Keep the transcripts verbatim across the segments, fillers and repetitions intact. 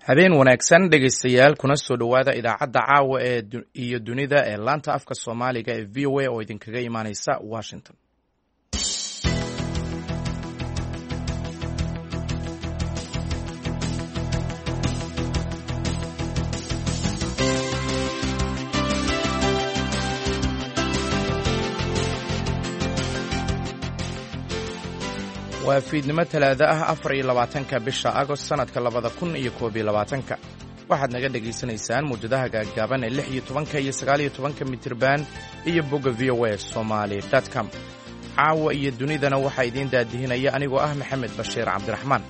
habeen wanaagsan dhegaystayaal kuna soo dhowaada idaacadda caawa ee iyo dunida ee laanta afka soomaaliga ee v o a oo idinkaga imaaneysa washington. waa fiidnimo talaado ah afar iyo labaatanka bisha agost sanadka labada kun iyo koob iyo labaatanka waxaad naga dhegaysanaysaan muujadaha gaagaaban ee lix iyo tobanka iyo sagaal iyo tobanka mitirban iyo bogga v o a somaly dot com. caawa iyo dunidana waxaa idiin daadihinaya anigoo ah maxamed bashiir cabdiraxmaan.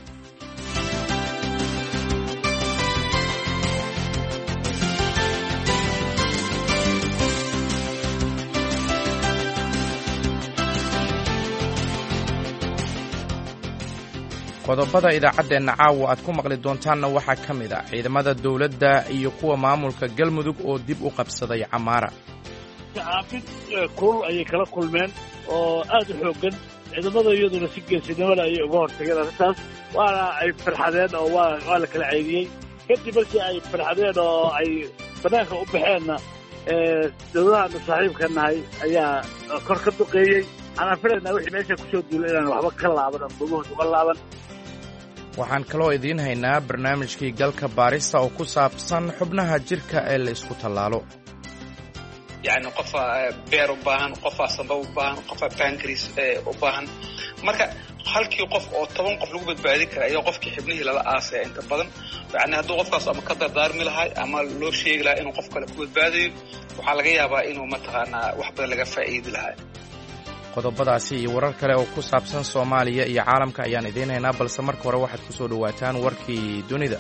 qodobada idaacaddeenna caawa aad ku maqli doontaanna waxaa ka mid ah ciidamada dawladda iyo kuwa maamulka galmudug oo dib u qabsaday camaara. caafid kulul ayay kala kulmeen oo aad u xooggan ciidamada iyaduna si geesinimada ayay uga hortageen arrintaas waana ay farxadeen oo waa waa la kala ceydiyey kadib markii ay farxadeen oo ay bannaanka u baxeenna dawladahaanu saaxiibka nahay ayaa kor ka duqeeyey waxaan filaynaa wixii meesha kusoo duulay inaan waxba ka laaban ama bogahood uga laaban. waxaan kaloo idiin haynaa barnaamijkii galka baarista oo ku saabsan xubnaha jidhka ee la isku tallaalo. yacni qofaa beer u baahan qofaa samba u baahan qofaa bankris u baahan marka halkii qof oo toban qof lagu badbaadin kara ayaa qofkii xibnihii lala aasaya inta badan yacni hadduu qofkaas ama ka dardaarmi lahay ama loo sheegi lahaa inuu qof kale ku badbaadayo waxaa laga yaabaa inuu mataqaanaa wax badan laga faa'iidi lahaa. qodobadaasi iyo warar kale oo ku saabsan soomaaliya iyo caalamka ayaan idiin haynaa balse marka hore waxaad ku soo dhowaataan warkii dunida.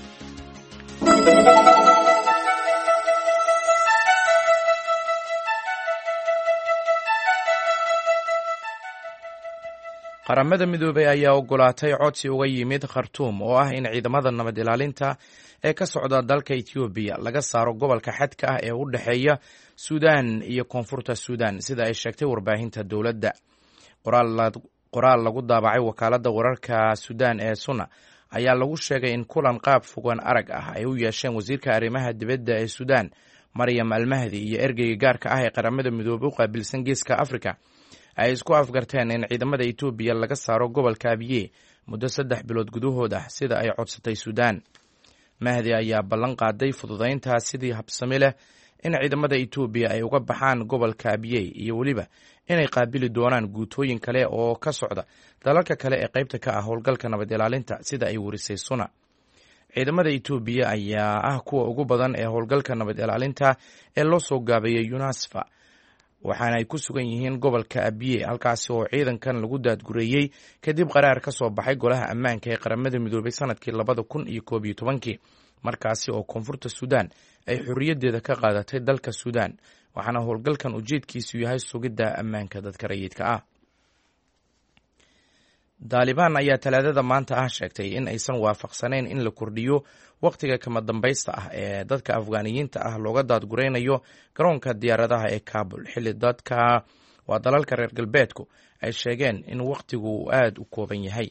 qaramada midoobey ayaa oggolaatay codsi uga yimid khartuum oo ah in ciidamada nabad ilaalinta ee ka socda dalka etoobiya laga saaro gobolka xadka ah ee u dhexeeya suudaan iyo koonfurta suudaan sida ay sheegtay warbaahinta dowladda. qoraal lagu daabacay wakaaladda wararka suudaan ee suna ayaa lagu sheegay in kulan qaab fogaan arag ah ay u yeesheen wasiirka arrimaha dibadda ee suudaan maryam almahdi iyo ergeyga gaarka ah ee qaramada midoobey u qaabilsan geeska afrika ay isku afgarteen in ciidamada etoobiya laga saaro gobolka abiye muddo saddex bilood gudahood ah sida ay codsatay suudaan. mahdi ayaa ballan qaaday fududayntaa sidii habsami leh in ciidamada etoobiya ay uga baxaan gobolka abiye iyo weliba inay qaabili doonaan guutooyin kale oo ka socda dalalka kale ee qaybta ka ah howlgalka nabad ilaalinta sida ay warisay suna. ciidamada etoobiya ayaa ah kuwa ugu badan ee howlgalka nabad ilaalinta ee loo soo gaabeeyey unasfa waxaana ay ku sugan yihiin gobolka abiye halkaasi oo ciidankan lagu daadgureeyey kadib qaraar ka soo baxay golaha ammaanka ee qaramada midoobay sanadkii labada kun iyo koob iyo tobankii markaasi oo koonfurta suudaan ay xorriyaddeeda ka qaadatay dalka suudaan waxaana howlgalkan ujeedkiisu yahay sugidda ammaanka dadka rayidka ah. daalibaan ayaa talaadada maanta ah sheegtay in aysan waafaqsanayn in la kordhiyo wakhtiga kama dambaysta ah ee dadka afgaaniyiinta ah looga daadguraynayo garoonka diyaaradaha ee kabul xilli dadka waa dalalka reer galbeedku ay sheegeen in wakhtigu uu aada u kooban yahay.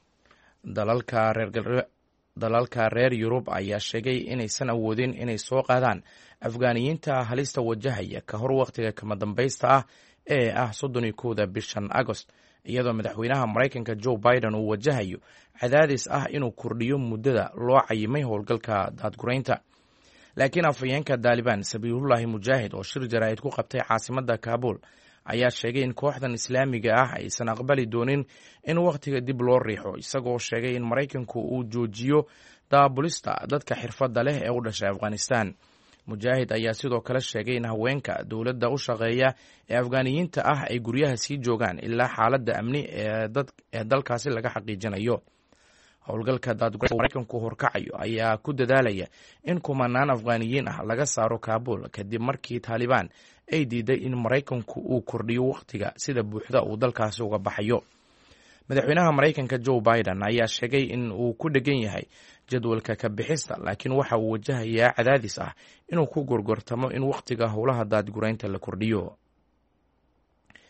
dalalka reer yurub ayaa sheegay inaysan awoodin inay soo qaadaan afgaaniyiinta halista wajahaya ka hor wakhtiga kama dambaysta ah ee ah soddon iyo kowda bishan agost iyadoo madaxweynaha maraykanka joe biden uu wajahayo cadaadis ah inuu kordhiyo muddada loo cayimay howlgalka daadguraynta. laakiin afhayeenka daalibaan sabiihullaahi mujaahid oo shir jaraa'id ku qabtay caasimadda kaabul ayaa sheegay in kooxdan islaamiga ah aysan aqbali doonin in wakhtiga dib loo riixo isagoo sheegay in maraykanku uu joojiyo daabulista dadka xirfadda leh ee u dhashay afghanistan. mujaahid ayaa sidoo kale sheegay in haweenka dowladda u shaqeeya ee afgaaniyiinta ah ay guryaha sii joogaan ilaa xaaladda amni ee dalkaasi laga xaqiijinayo. howlgalka daadguraynta maraykanku horkacayo ayaa ku dadaalaya in kumanaan afghaaniyiin ah laga saaro kaabul kadib markii taalibaan ay diiday in maraykanku uu kordhiyo wakhtiga sida buuxda uu dalkaasi uga baxayo. madaxweynaha maraykanka joe biden ayaa sheegay in uu ku dhegan yahay jadwalka ka bixista laakiin waxa uu wajahayaa cadaadis ah inuu ku gorgortamo in wakhtiga howlaha daadguraynta la kordhiyo.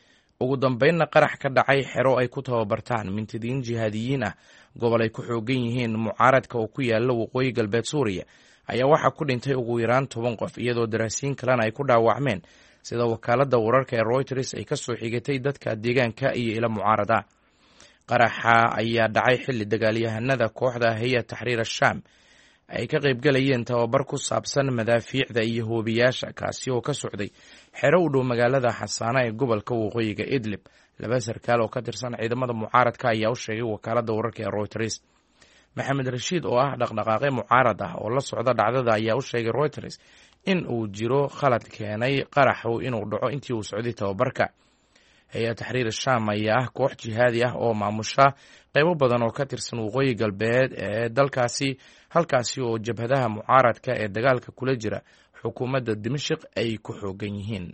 ugu dambeynna qarax ka dhacay xero ay ku tababartaan mintidiin jihaadiyiin ah gobol ay ku xoogan yihiin mucaaradka oo ku yaala waqooyi galbeed suuriya ayaa waxaa ku dhintay ugu yaraan toban qof iyadoo daraasiin kalena ay ku dhaawacmeen sida wakaaladda wararka ee Reuters ay ka soo xigatay dadka deegaanka iyo ila mucaarada. qaraxa ayaa dhacay xilli dagaalyahanada kooxda Hayat Tahrir al-Sham ay ka qaybgalayeen tababar ku saabsan madaafiicda iyo hoobiyaasha kaasi oo ka socday xero u dhow magaalada Xasaana ee gobolka waqooyiga Idlib. laba sarkaal oo ka tirsan ciidamada mucaaradka ayaa u sheegay wakaaladda wararka ee Reuters. Maxamed Rashiid oo ah dhaqdhaqaaqe mucaarad ah oo la socda dhacdada ayaa u sheegay Reuters in uu jiro khalad keenay qaraxu inuu dhaco intii uu socday tababarka. Hayat Tahrir al-Sham ayaa ah koox jihaadi ah oo maamusha qaybo badan oo ka tirsan waqooyi galbeed ee dalkaasi halkaasi oo jabhadaha mucaaradka ee dagaalka kula jira xukuumadda Dimashq ay ku xoogan yihiin.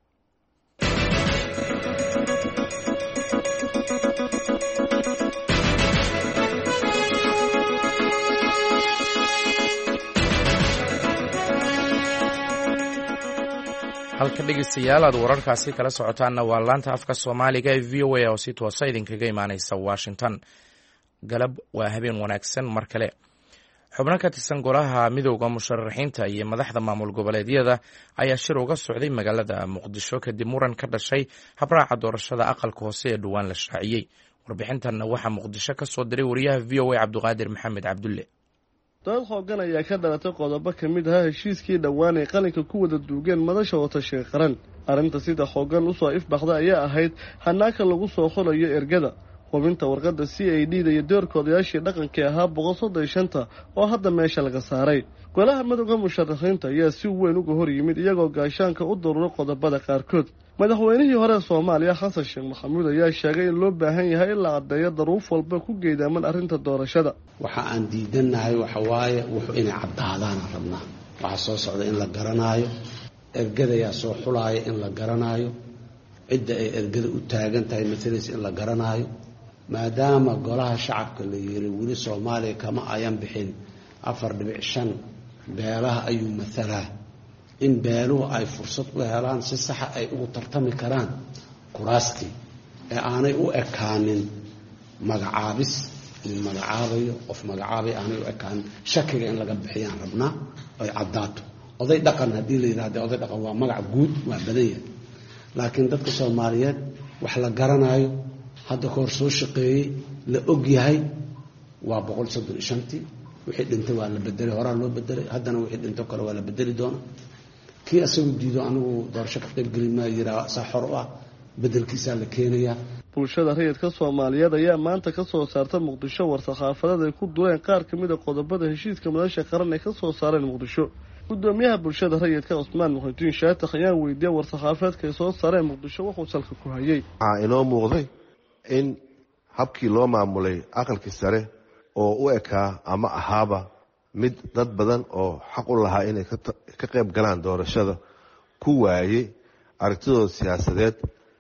halka dhegeystayaal aad wararkaasi kala socotaanna waa laanta afka Soomaaliga ee V O A oo si toosa idinkaga imaanaysa Washington. galab waa habeen wanaagsan mar kale. xubno ka tirsan golaha midowga musharaxiinta iyo madaxda maamul goboleedyada ayaa shir uga socday magaalada Muqdisho kadib muran ka dhashay habraaca doorashada aqalka hoose ee dhawaan la shaaciyey. warbixintan waxaa Muqdisho ka soo diray wariyaha V O A Cabduqaadir Maxamed Cabdulle. dad xoogan ayaa ka dhalatay qodobo ka mid ah heshiiskii dhawaan ay qalinka ku wada duugeen madasha watashiga qaran. arrinta sida xoogan usoo ifbaxda ayaa ahayd hanaaka lagu soo xulayo ergada hubinta warqadda C I D da iyo doorkoodayaashii dhaqankii ahaa boqol soddon iyo shanta oo hadda meesha laga saaray. golaha madowga musharaxiinta ayaa si weyn uga hor yimid iyagoo gaashaanka u daruuray qodobada qaarkood. madaxweynihii hore Soomaaliya Xasan Sheekh Maxamuud ayaa sheegay in loo baahan yahay in la caddeeyo daruuf walba ku geedaaman arrinta doorashada. waxa aan diidanahay waxa waaye wuxuu inay caddaadaan rabnaa. waxa soo socda in la garanaayo, ergada ayaa soo xulaaya in la garanaayo, cidda ay ergada u taagan tahay matalays in la garanaayo. maadaama golaha shacabka la yiri weli Soomaaliya kama ayan bixin afar dhibic shan beelaha ayuu mathalaa, in beeluhu ay fursad u helaan si sax ah ay ugu tartami karaan kuraastii ee aanay u ekaanin magacaabis in magacaabayo qof magacaabay aanay u ekaanin shakiga in laga bixiyaan rabnaa ay caddaato. oday dhaqan haddii la yidhaahdo oday dhaqan waa magac guud waa badan yahay, laakiin dadka Soomaaliyeed wax la garanayo hadda ka hor soo shaqeeyey la og yahay waa boqol soddon iyo shantii. wixii dhintay waa la bedelay, horaa loo bedelay, haddana wixii dhinto kale waa la bedeli doona. kii asagu diido anigu doorasho ka qayb gelin maayo yiraa saa xor u ah bedelkiisaa la keenayaa. bulshada rayidka Soomaaliyeed ayaa maanta ka soo saarta Muqdisho war-saxaafadeed ay ku dureen qaar ka mid ah qodobada heshiiska madasha qaran ee ka soo saareen Muqdisho. gudoomiyaha bulshada rayidka Cusmaan Muxudiin Shaatax ayaa weydiiyay war-saxaafadeedka ay soo saareen Muqdisho wuxuu salka ku hayay. waxaa inoo muuqday in habkii loo maamulay aqalkii sare oo u ekaa ama ahaaba mid dad badan oo xaq u lahaa inay ka qayb galaan doorashada ku waayey aragtidooda siyaasadeed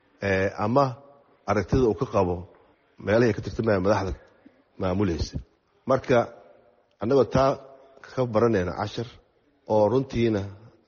ama aragtida uu ka qabo meelahay ka tirtamaya madaxda maamulaysa. marka annagoo taa ka baranayna cashar oo runtiina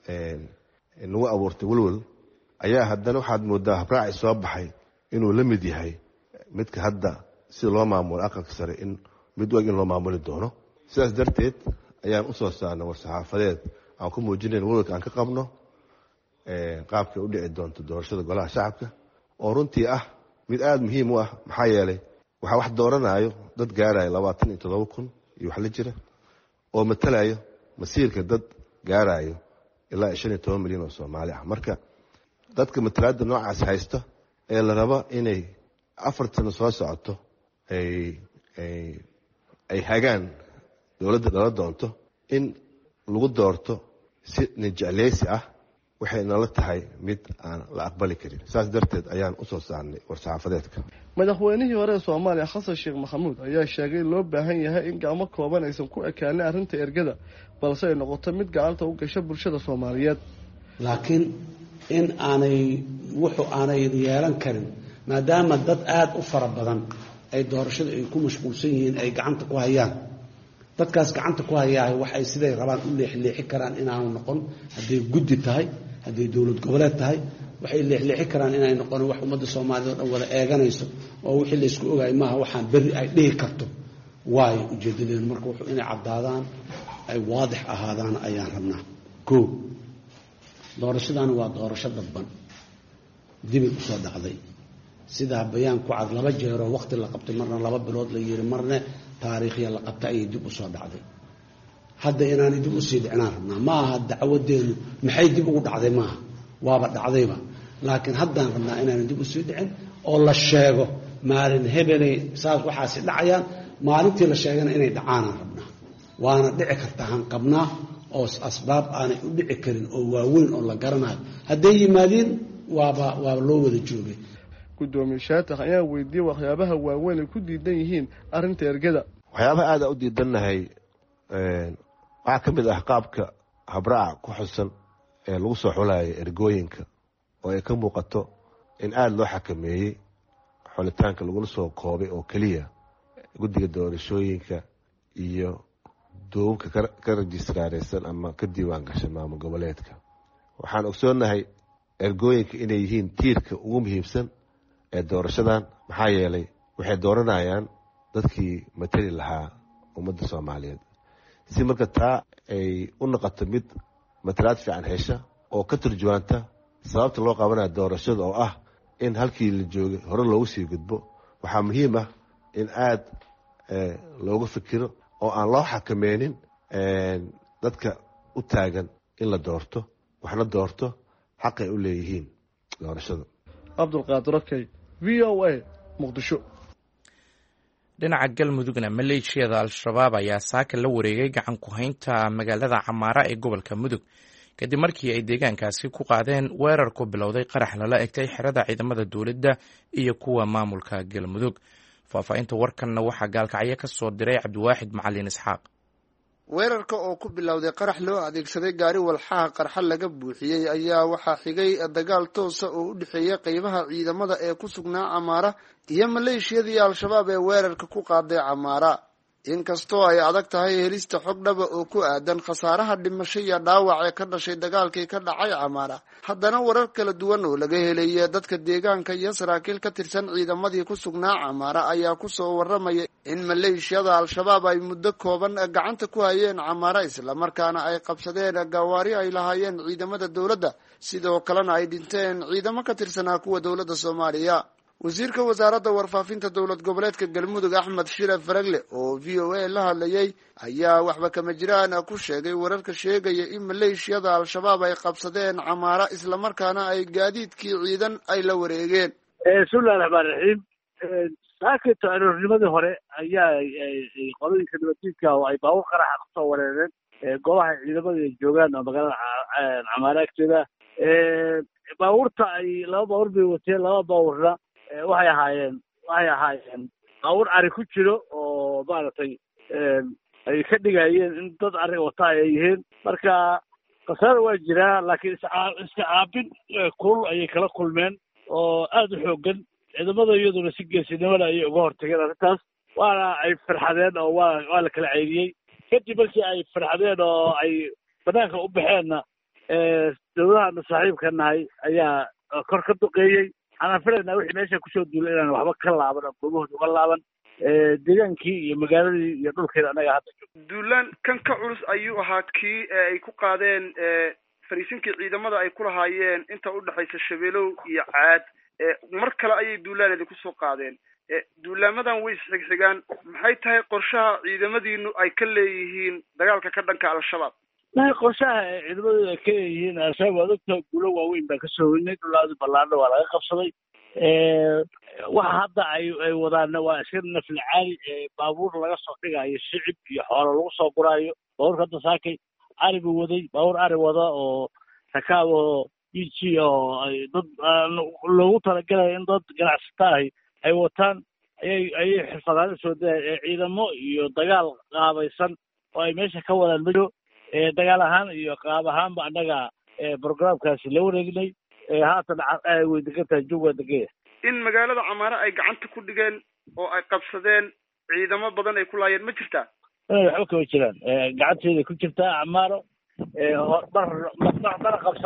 nagu abuurtay walwal ayaa haddana waxaad moodaa habraaci soo baxay inuu la mid yahay midka hadda sida loo maamulo aqalka sare in mid wag in loo maamuli doono. sidaas darteed ayaan u soo saarnay war-saxaafadeed aan ku muujinayn walwalka aan ka qabno qaabkay u dhici doonto doorashada golaha shacabka oo runtii ah mid aada muhiim u ah. maxaa yeelay waxaa wax dooranayo dad gaarayo labaatan iyo toddoba kun iyo wax la jira oo matalayo masiirka dad gaarayo ilaa shan iyo toban milyan oo Soomaali ah. marka dadka matalaada noocaas haysta ee la rabo inay afartan soo socoto ay ay ay hagaan dowladda dhala doonto in lagu doorto si nijecleysi ah waxay nala tahay mid aan la aqbali karin. saas darteed ayaan u soo saarnay war-saxaafadeedka. madaxweynihii hore Soomaaliya Xasan Sheekh Maxamuud ayaa sheegay in loo baahan yahay in gacmo kooban aysan ku ekaanin arrinta ergada balse ay noqoto mid gacanta u gasha bulshada Soomaaliyeed. laakiin in aanay wuxuu aanay yeelan karin maadaama dad aad u fara badan ay doorashada ay ku mashquulsan yihiin ay gacanta ku hayaan. dadkaas gacanta ku hayaa waxay siday rabaan u leexleexi karaan inaanu noqon hadday guddi tahay hadday dowlad goboleed tahay waxay leexleexi karaan inay noqon wax ummadda Soomaaliyeed oo dhan wada eeganayso oo wixii la isku ogaay maaha waxaan bari ay dhihi karto waay ujeedadeen marka wuxuu inay cadaadaan ay waadix ahaadaan ayaan rabnaa ko doorashadan waa doorasho dadban dib u soo dhacday sida bayaan ku cad laba jeer oo waqti la qabtay marna laba bilood la yiri marna taariikhiya la qabtay ay dib u soo dhacday hadda inaan dib u sii dhicnaan rabnaa ma aha dacwadeenu maxay dib ugu dhacday maaha waaba dhacdayba laakiin haddaan rabnaa inaan dib u sii dhicin oo la sheego maalin hebelay saas waxaasi dhacayaan maalintii la sheegana inay dhacaan rabnaa waana dhici kartaa han qabnaa oo asbaab aanay u dhici karin oo waaweyn oo la garanayo hadday yimaadeen waaba waaba loo wada joogay gudoomiye Shaatax ayaa weydiiyay waxyaabaha waaweyn ay ku diidan yihiin arrinta ergada waxyaabaha aad u diidanahay ee waxa kamid ah qaabka habraac ku xusan ee lagu soo xulayo ergooyinka oo ay ka muuqato in aad loo xakameeyay xulitaanka lagu soo koobay oo kaliya guddiga doorashooyinka iyo doonka ka registraraysan ama ka diiwaan gashan maamul goboleedka waxaan ogsoonahay ergooyinka inay yihiin tiirka ugu muhiimsan ee doorashadan maxaa yeelay waxay dooranayaan dadkii matali lahaa ummadda Soomaaliyeed si marka taa ay u noqoto mid matalaad fiican hesha oo ka turjuwaanta sababta loo qabanayo doorashada oo ah in halkii la joogay hore loogu sii gudbo waxaa muhiim ah in aad looga fikiro oo aan loo xakameenin dadka u taagan in la doorto waxna doorto xaq ay u leeyihiin doorashada Abdulqaadir Rakay V O A Muqdisho dhinaca galmudugna maleeshiyada al-shabaab ayaa saaka la wareegay gacan ku haynta magaalada Camaara ee gobolka Mudug kadib markii ay deegaankaasi ku qaadeen weerar ku bilowday qarax lala egtay xerada ciidamada dawladda iyo kuwa maamulka galmudug faafaynta warkanna waxaa gaalkacyo ka soo diray Cabdiwaaxid Macallin Isxaaq weerarka oo ku bilowday qarax loo adeegsaday gaari walxaha qarxa laga buuxiyay ayaa waxaa xigay dagaal toos ah oo u dhexeeya qaybaha ciidamada ee ku sugnaa Camaara iyo maleeshiyadii al-shabaab ee weerarka ku qaaday Camaara inkastoo ay adag tahay helista xog dhab ah oo ku aadan khasaaraha dhimasho iyo dhaawac ee ka dhashay dagaalkii ka dhacay Camaara haddana warar kala duwan oo laga helay dadka deegaanka iyo saraakiil ka tirsan ciidamadii ku sugnaa Camaara ayaa ku soo waramaya in maleeshiyada al-shabaab ay muddo kooban gacanta ku hayeen Camaara isla markaana ay qabsadeen gawaari ay lahaayeen ciidamada dawladda sidoo kalena ay dhinteen ciidamo ka tirsanaa kuwa dawladda Soomaaliya wasiirka wasaaradda warfaafinta dawlad goboleedka galmudug Axmed Shire Faragle oo V O A la hadlayay ayaa waxba kama jiraan ku sheegay wararka sheegaya in maleeshiyada al-shabaab ay qabsadeen Camaara isla markaana ay gaadiidkii ciidan ay la wareegeen bismillaahi raxmaani raxiim saakito aroornimadii hore ayaa qolooyinka nabaddiidka oo ay baabuur qaraxa ku soo wareereen goobaha ciidamada ay joogaan oo magaalada Camaara agteeda baabuurta ay laba baabuur bay wateen laba baabuurna waxay ahaayeen waxay ahaayeen baabuur ari ku jiro oo maaragtay ay ka dhigayeen in dad ari wata ay yihiin marka khasaaro waa jiraa laakiin iska caabin kulul ayay kala kulmeen oo aad u xoogan ciidamada iyaduna si geesinimada ayay uga hortageen arrintaas waana ay farxadeen oo waa waa la kala ceyriyey kadib markii ay farxadeen oo ay banaanka u baxeenna dawladaha saaxiibka nahay ayaa kor ka duqeeyey waxaan filaynaa wixii meesha kusoo duulay inaan waxba ka laaban oo gobahooda uga laaban deegaankii iyo magaaladii iyo dhulkeeda annaga hadda joogto duulaan kan ka culus ayuu ahaa kii ay ku qaadeen fariisinkii ciidamada ay ku lahaayeen inta u dhexaysa Shabeelow iyo Caad mar kale ayay duulaaneeda ku soo qaadeen duulaamadan way isxigxigaan maxay tahay qorshaha ciidamadiinu ay ka leeyihiin dagaalka ka dhanka al-shabaab ما qorshaha ciidamada ay ka yihiin al-shabaab dadka guulo waaweyn baa ka soo weynay dhulaadu ballaadho waa laga qabsaday ee waxa hadda ay ay wadaana waa iska nafli caali baabuur laga soo dhigayo shicib iyo xoolo lagu soo guraayo baabuur hadda saakay ari buu waday baabuur ari wada oo rakaabo ichi oo ay dad loogu talagalay in dad ganacsato ah ay wataan ay ay xirfadaha soo day ciidamo iyo dagaal qaabaysan oo ay meesha ka wadaan majo ee dagaal ahaan iyo qaab ahaanba annaga ee barnaamijkaasi la wareegnay ee haatan ay weydiinta jooga dagay in magaalada Camaara ay gacanta ku dhigeen oo ay qabsadeen ciidamo badan ay ku laayeen ma jirtaa ee waxa ka jiraan ee gacanteeda ku jirta Camaaro ee bar bar qabsan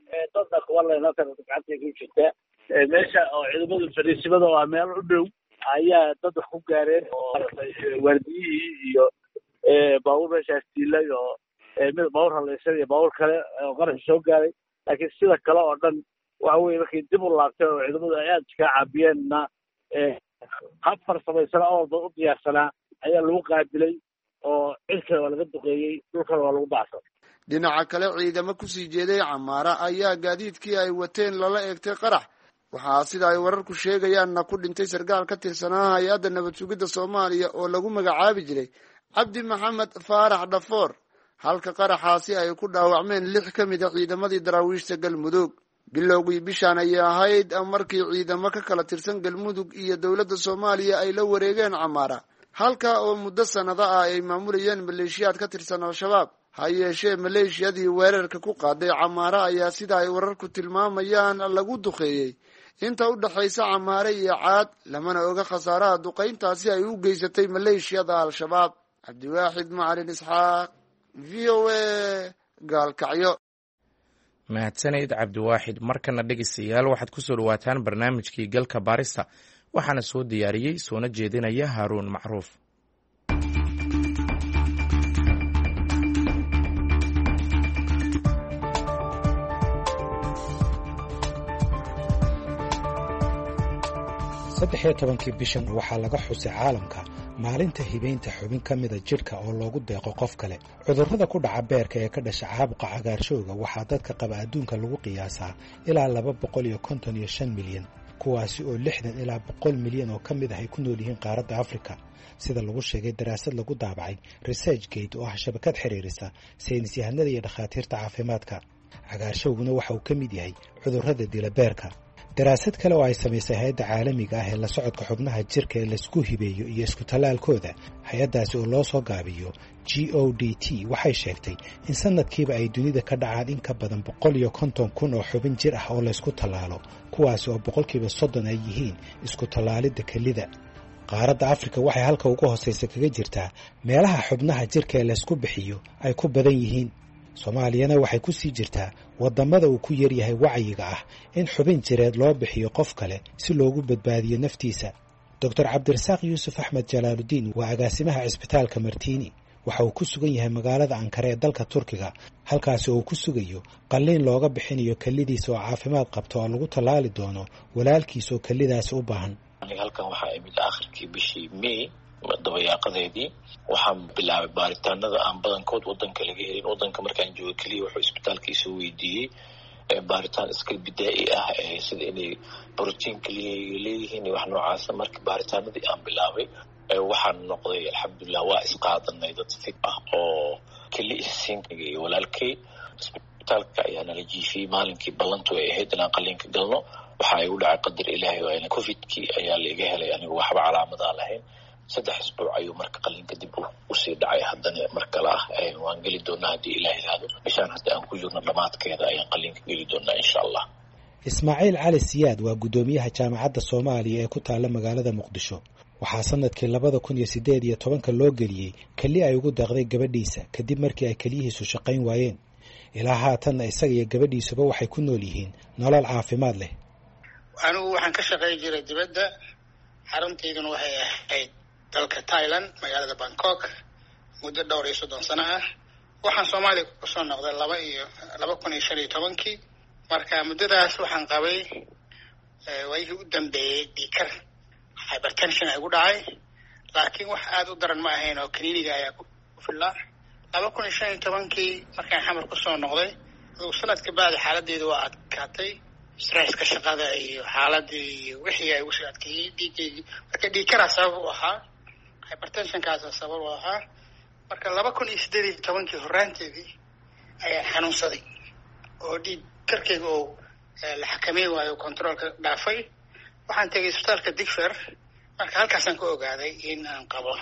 dadna kuwa leenaatan gacanta ku jirta meesha oo ciidamada fariisimada oo meel u dhow ayaa dad wax ku gaareen oo waardiyihii iyo baabuur meeshaas diilay oo mid baabuur halaysan iyo baabuur kale oo qarax soo gaaray laakiin sida kale oo dhan waxa weeye markii dib u laabtay oo ciidamadu ay aad iska caabiyeenna hab farsamaysan oo walba u diyaarsanaa ayaa lagu qaabilay oo cirka waa laga duqeeyey dhulkana waa lagu bacsan dhinaca kale ciidamo kusii jeeday Camaara ayaa gaadiidkii ay wateen lala eegtay qarax waxaa sida ay wararku sheegayaanna ku dhintay sarkaal ka tirsanaa hay-adda nabad sugidda Soomaaliya oo lagu magacaabi jiray Cabdi Maxamed Faarax Dhafoor halka qaraxaasi ay ku dhaawacmeen lix ka mid ah ciidamadii daraawiishta Galmudug bilowgii bishaan ay ahayd markii ciidamo ka kala tirsan Galmudug iyo dawladda Soomaaliya ay la wareegeen Camaara halka oo muddo sanado ah ay maamulayeen maleeshiyaad ka tirsan Al-Shabaab ha yeeshee maleeshiyadii weerarka ku qaaday Camaara ayaa sida ay wararku tilmaamayaan lagu duqeeyey inta u dhaxaysa Camaara iyo Caad lamana oga khasaaraha duqeyntaasi ay u geysatay maleeshiyada Al-Shabaab Cabdiwaaxid Macalin Isxaaq V O A Gaalkacyo mahadsanid Cabdiwaaxid markana dhegeystayaal waxaad ku soo dhawaataan barnaamijkii galka baarista waxaana soo diyaariyey soona jeedinaya Haaruun Macruuf saddex iyo tobankii bishan waxaa laga xusay caalamka maalinta hibeynta xubin ka mida jidhka oo loogu deeqo qof kale cudurrada ku dhaca beerka ee ka dhasha caabuqa cagaarshowga waxaa dadka qaba adduunka lagu qiyaasaa ilaa laba boqol iyo konton iyo shan milyan kuwaasi oo lixdan ilaa boqol milyan oo ka mid ah ay ku nool yihiin qaaradda Afrika sida lagu sheegay daraasad lagu daabacay ResearchGate oo ah shabakad xiriirisa saynis yahanada iyo dhakhaatiirta caafimaadka cagaarshowguna waxa uu ka mid yahay cudurrada dila beerka daraasad kale oo ay samaysay hay'adda caalamiga ah ee la socodka xubnaha jirka ee la isku hibeeyo iyo isku talaalkooda hay'addaasi oo loo soo gaabiyo G O D T waxay sheegtay in sanadkiiba ay dunida ka dhacaan in ka badan boqol iyo konton kun oo xubin jir ah oo la isku talaalo kuwaasi oo boqolkiiba soddon ay yihiin isku talaalidda kelida qaaradda Afrika waxay halka ugu hooseysa kaga jirtaa meelaha xubnaha jirka ee la isku bixiyo ay ku badan yihiin Soomaaliyana waxay ku sii jirtaa wadamada uu ku yar yahay wacyiga ah in xubin jireed loo bixiyo qof kale si loogu badbaadiyo naftiisa Doctor Cabdirasaaq Yuusuf Axmed Jalaaludiin waa agaasimaha cisbitaalka Martini waxa uu ku sugan yahay magaalada Ankara ee dalka Turkiga halkaas oo uu ku sugayo qalliin looga bixinayo kalidiisa oo caafimaad qabto oo lagu talaali doono walaalkiisa oo kalidaas u baahan halkan waxa ay mid aakhirkii bishii May dabayaaqadeedii waxaan bilaabay baaritaanada aan badankood wadanka laga helin wadanka markaan joogo kaliya wuxuu isbitaalkiisa weydiiyey baaritaan iska bidaa'i ah sida inay borotiin kaliya leeyihiin iyo wax noocaas marka baaritaanadii aan bilaabay waxaan noqday alxamdulilah waa isqaadanay dad fig ah oo kali isiinkaga iyo walaalkay isbitaalka ayaa nala jiifiyey maalinkii ballantu ay ahayd inaan qalliinka galno waxa ay u dhacay qadar ilaahay waa covidkii ayaa laiga helay anigu waxba calaamadaa lahayn saddex isbuuc ayuu marka qalliinka dib u sii dhacay haddana mar kale ah waan geli doonaa haddii ilaahay yiraahdo bishaan hadda aan ku jirno dhammaadkeeda ayaan qalliinka geli doonaa insha allah Ismaaciil Cali Siyaad waa gudoomiyaha jaamacadda Soomaaliya ee ku taala magaalada Muqdisho waxaa sanadkii labada kun iyo siddeed iyo tobanka loo geliyey kali ay ugu daaqday gabadhiisa kadib markii ay kaliyihiisu shaqayn waayeen ilaa haatanna isaga iyo gabadhiisuba waxay ku nool yihiin nolol caafimaad leh anigu waxaan ka shaqayn jiray dibadda xaruntayduna waxay ahayd dalka Thailand magaalada Bangkok muddo dhowr iyo soddon sano ah waxaan Soomaaliya ku soo noqday laba iyo laba kun iyo shan iyo tobankii marka muddadaas waxaan qabay waayihii u dambeeyey dhiikar hypertension ay ugu dhacay laakiin wax aad u daran ma ahayn oo kaniiniga ayaa ku filaa laba kun iyo shan iyo tobankii markaan xamar ku soo noqday aduu sanadka bacdi xaaladdeedu waa adkaatay stresska shaqada iyo xaaladii iyo wixii ay ugu soo adkeeyey dhiigaygii marka dhiikaraa sabab u ahaa hypertensionkaasa sabab u ahaa marka laba kun iyo siddeed iyo tobankii horraanteedii ayaan xanuunsaday oo dhiig karkayga oo la xakameyn waayo controolka dhaafay waxaan tegay isbitaalka Digfer marka halkaasaan ku ogaaday in aan qabo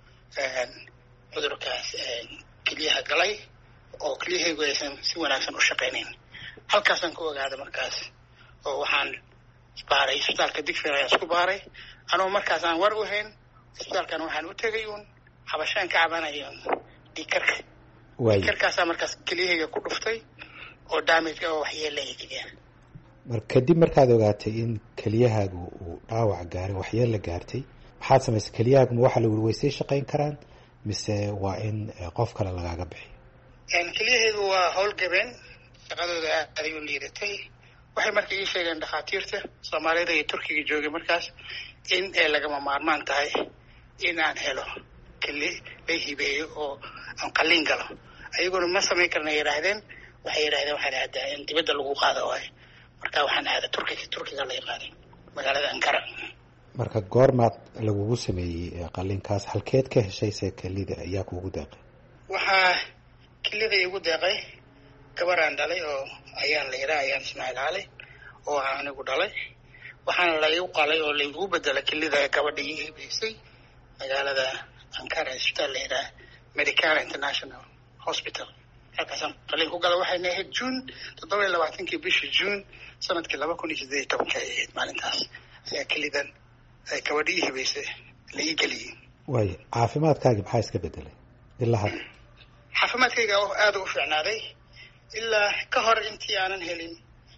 cudurkaas keliyaha galay oo keliyahaygu aysan si wanaagsan u shaqaynayn halkaasaan ku ogaaday markaas oo waxaan baaray isbitaalka Digfer ayaan isku baaray anoo markaas aan war u hayn isbitaalkan waxaan u tegay uun xabashaan ka cabanayo dhiikarka dhiikarkaasaa markaas keliyahayga ku dhuftay oo damage oo waxyeelo ay geliyaan. mar kadib markaad ogaatay in keliyahaagu uu dhaawac gaaray waxyeelo gaartay maxaad samaysay? keliyahaagu ma waxa la warweysay shaqayn karaan mise waa in qof kale lagaaga bixiyo? een keliyahaygu waa howlgabeen, shaqadooda aad ayay u liidatay. waxay markay ii sheegeen dhakhaatiirta Soomaalida iyo Turkiga joogay markaas in ay lagama maarmaan tahay in aan helo keli la hibeeyo oo aan qalliin galo. ayaguna ma samayn karna yiraahdeen, waxay yiraahdeen waxaan aadaa in dibadda lagu qaado waay. marka waxaan aadaa Turkiga Turkiga la yaqaan magaalada Ankara. marka goormaad lagugu sameeyey qalliinkaas? halkeed ka heshay kelida ayaa kuugu deeqay? waxaa kelida igu deeqay gabaraan dhalay oo ayaan la yidhaa ayaan Ismaaciil Cali oo aan anigu dhalay. waxaana la igu qalay oo la igu bedelay kelida gabadha ii hibeysay magaalada Ankara isbitaal la yidhaa Medicare International Hospital. halkaasaan qalliin ku galay. waxayna ahayd June toddoba iyo labaatankii bishii June sanadkii laba kun iyo siddeed iyo tobanka ay ahayd maalintaas ayaa kelidan ay gabadha ii hibeysay la ii geliyey. waayo caafimaadkaagi maxaa iska bedelay ilaa hadda? caafimaadkayga aad u fiicnaaday ilaa ka hor intii aanan helin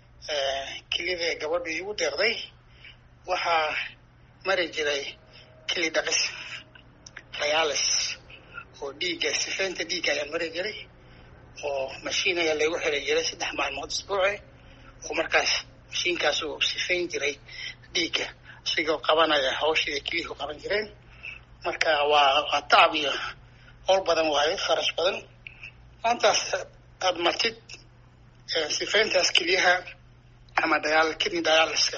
kelida gabadha iigu deeqday. waxaa mari jiray keli dhaqis dialysis oo dhiigga sifaynta dhiigga ayaan mari jiray oo mashiin ayaa lagu xiray jiray saddex maalmood isbuuci oo markaas mashiinkaas uu sifayn jiray dhiigga isigoo qabanaya hawshii keliyuhu qaban jireen. marka waa waa tacab iyo howl badan waaye, kharash badan. maantaas aad martid sifayntaas keliyaha ama dial kidney dialysiska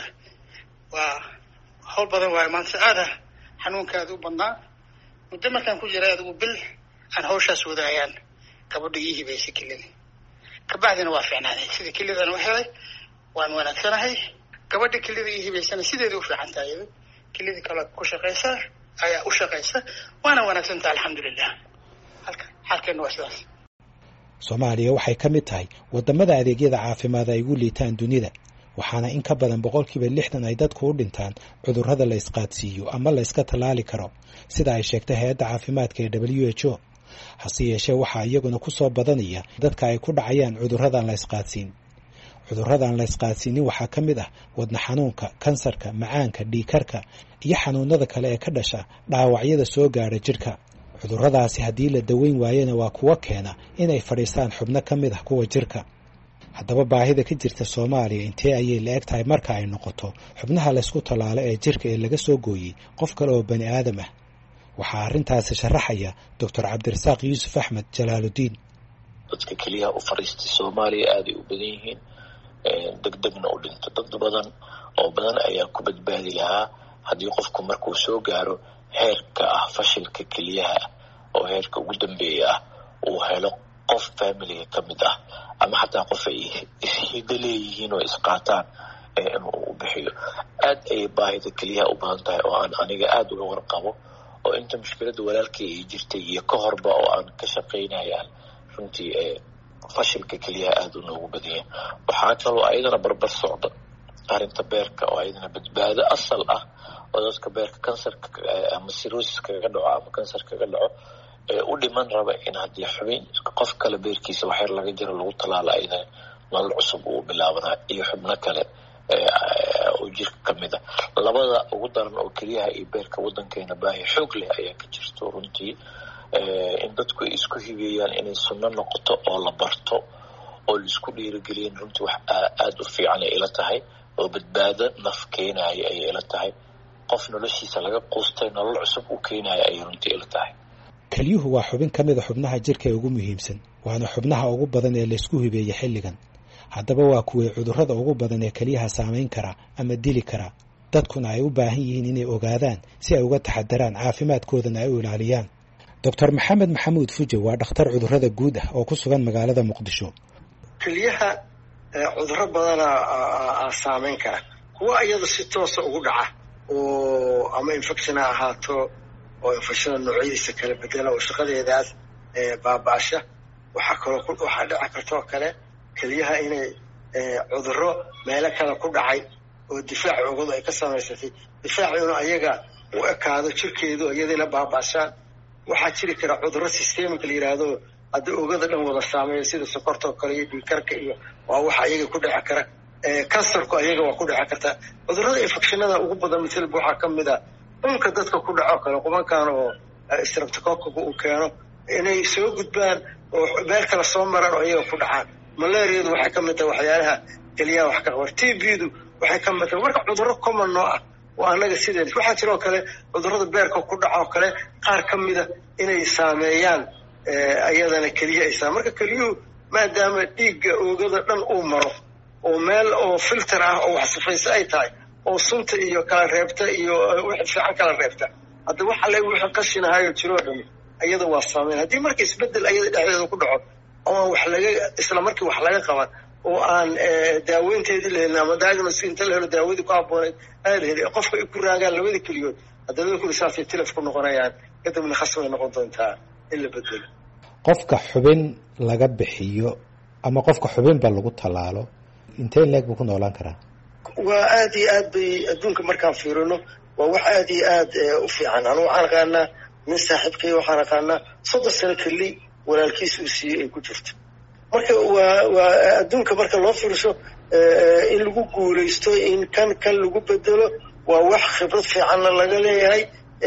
waa howl badan waaye. maanta aada xanuunkaada u badnaa. muddo markaan ku jiray adigu bil aan hawshaas wadaayaan gabadha ii hibeysay kelida. kabacdina waa fiicnaaday sida kelidan u helay waan wanaagsanahay. gabadha kelida ii hibeysana sideeda u fiican tahay. kelida kale ku shaqaysa ayaa u shaqaysa waana wanaagsan tahay alxamdulilah. halka halkeena waa sidaas. Soomaaliya waxay ka mid tahay wadamada adeegyada caafimaad ay ugu liitaan dunida, waxaana in ka badan boqolkiiba lixdan ay dadku u dhintaan cudurrada la isqaadsiiyo ama la iska tallaali karo sida ay sheegtay hay-adda caafimaadka ee W H O. hase yeeshee waxaa iyaguna ku soo badanaya dadka ay ku dhacayaan cudurradan la isqaadsiin. cudurradan la isqaadsiinin waxaa ka mid ah wadna xanuunka, kansarka, macaanka, dhiigkarka iyo xanuunada kale ee ka dhasha dhaawacyada soo gaadha jidhka. cudurradaasi haddii la daweyn waayena waa kuwa keena inay fadhiistaan xubno ka mid ah kuwa jirka. haddaba baahida ka jirta Soomaaliya intee ayay la eg tahay marka ay noqoto xubnaha la isku tallaalo ee jirka ee laga soo gooyey qof kale oo bani aadam ah? waxaa arrintaasi sharaxaya Doctor Cabdirasaaq Yuusuf Axmed Jalaaludiin. dadka keliyaha u fariistay Soomaaliya aad ay u badan yihiin, degdegna u dhinto. dad badan oo badan ayaa ku badbaadi lahaa haddii qofku markuu soo gaaro heerka ah fashilka keliyaha oo heerka ugu dambeeya ah uu helo qof familiga ka mid ah ama xataa qof ay ishiga leeyihiin oo isqaataan inuu u bixiyo. aad ayay baahida keliyaha u badan tahay oo aan aniga aad uga warqabo oo inta mushkilada walaalkay ay jirtay iyo ka horba oo aan ka shaqaynayaan runtii fashilka keliyaha aad u noogu badanya. waxaa kaloo ayadana barbar socda arrinta beerka oo ayadana badbaado asal ah oo dadka beerka kansarka ama cirrhosis kaga dhaco ama kansar kaga dhaco ee u dhiman raba in haddii xubin qof kale beerkiisa waxyar laga jiro lagu talaalo ayadana nolol cusub uu bilaabanaa iyo xubno kale oo jirka ka mid ah. labada ugu daran oo keliyaha iyo beerka waddankeena baahi xoog leh ayaa ka jirto runtii. in dadku ay isku hibeeyaan inay sunno noqoto oo la barto oo laisku dhiirigeliyan runtii wax aada u fiican ay ila tahay oo badbaado naf keenaya ayay ila tahay. qof noloshiisa laga quustay nolol cusub u keenaya ayay runtii ila tahay. kelyuhu waa xubin ka mid a xubnaha jirka ee ugu muhiimsan, waana xubnaha ugu badan ee laysku hibeeya xilligan. haddaba waa kuwii cudurrada ugu badan ee keliyaha saamayn kara ama dili kara, dadkuna ay u baahan yihiin inay ogaadaan si ay uga taxadaraan caafimaadkoodana ay u ilaaliyaan. doctor maxamed maxamuud Fuje waa dhakhtar cudurrada guud ah oo ku sugan magaalada Muqdisho. keliyaha cudurro badana saamayn kara, kuwa iyada si toosa ugu dhaca oo ama infection ha ahaato oo infection noocyadiisa kala bedela oo shaqadeedaas baaba'asha. waxaa kaloo waxaa dhici kartoo kale keliyaha inay cudurro meelo kale ku dhacay oo difaacoogood ay ka samaysatay difaacuna ayaga u ekaado jirkeedu iyadina baaba'ashaan. waxaa jiri kara cudurro systemic la yidhaahdo haddii oogada dhan wada saameeya sida sokorta oo kale iyo dhiigkarka iyo waa waxa ayaga ku dhici kara kansarku ayaga waa ku dhici kartaa cudurrada infectionada ugu badan misalba waxaa ka mid a dhulka dadka ku dhaco kale qubankan oo streptococcaga uu keeno inay soo gudbaan oo meel kale soo maraan oo ayaga ku dhacaan malaariyadu waxay ka mid tahay waxyaalaha keliyaha wax ka qabar t b-du waxay ka mid tahay marka cudurro common noo ah oo annaga sideen waxaa jiroo kale cudurrada beerka ku dhaco oo kale qaar ka mida inay saameeyaan ayadana keliya ay saa marka keliyuhu maadaama dhiigga oogada dhan uu maro oo meel oo filter ah oo wax sifaysa ay tahay oo sunta iyo kala reebta iyo wixii fiican kala reebta hadda waxa la wixii qashinahayo jiroo dhan ayada waa saameyn haddii marka isbedel ayada dhexdeeda ku dhaco oo wax laga isla markii wax laga qaban oo aan daaweynteedii la helin ama diagnosis inta la helo daawadii ku habbooneyd aan la helin qofka ay ku raagaan labada keliyood hadda labada keliyood saasay tilaf ku noqonayaan kadibna khasab ay noqon doontaa in la bedelo qofka xubin laga bixiyo ama qofka xubinba lagu tallaalo intee leeg buu ku noolaan karaa waa aad iyo aad bay adduunka markaan fiirino waa wax aad iyo aad u fiican anu waxaan aqaanaa nin saaxiibkay waxaan aqaanaa soddon sano keli walaalkiis uu siiyey ay ku jirto marka waa waa adduunka marka loo fiirso in lagu guulaysto in kan kan lagu bedelo waa wax khibrad fiicanna laga leeyahay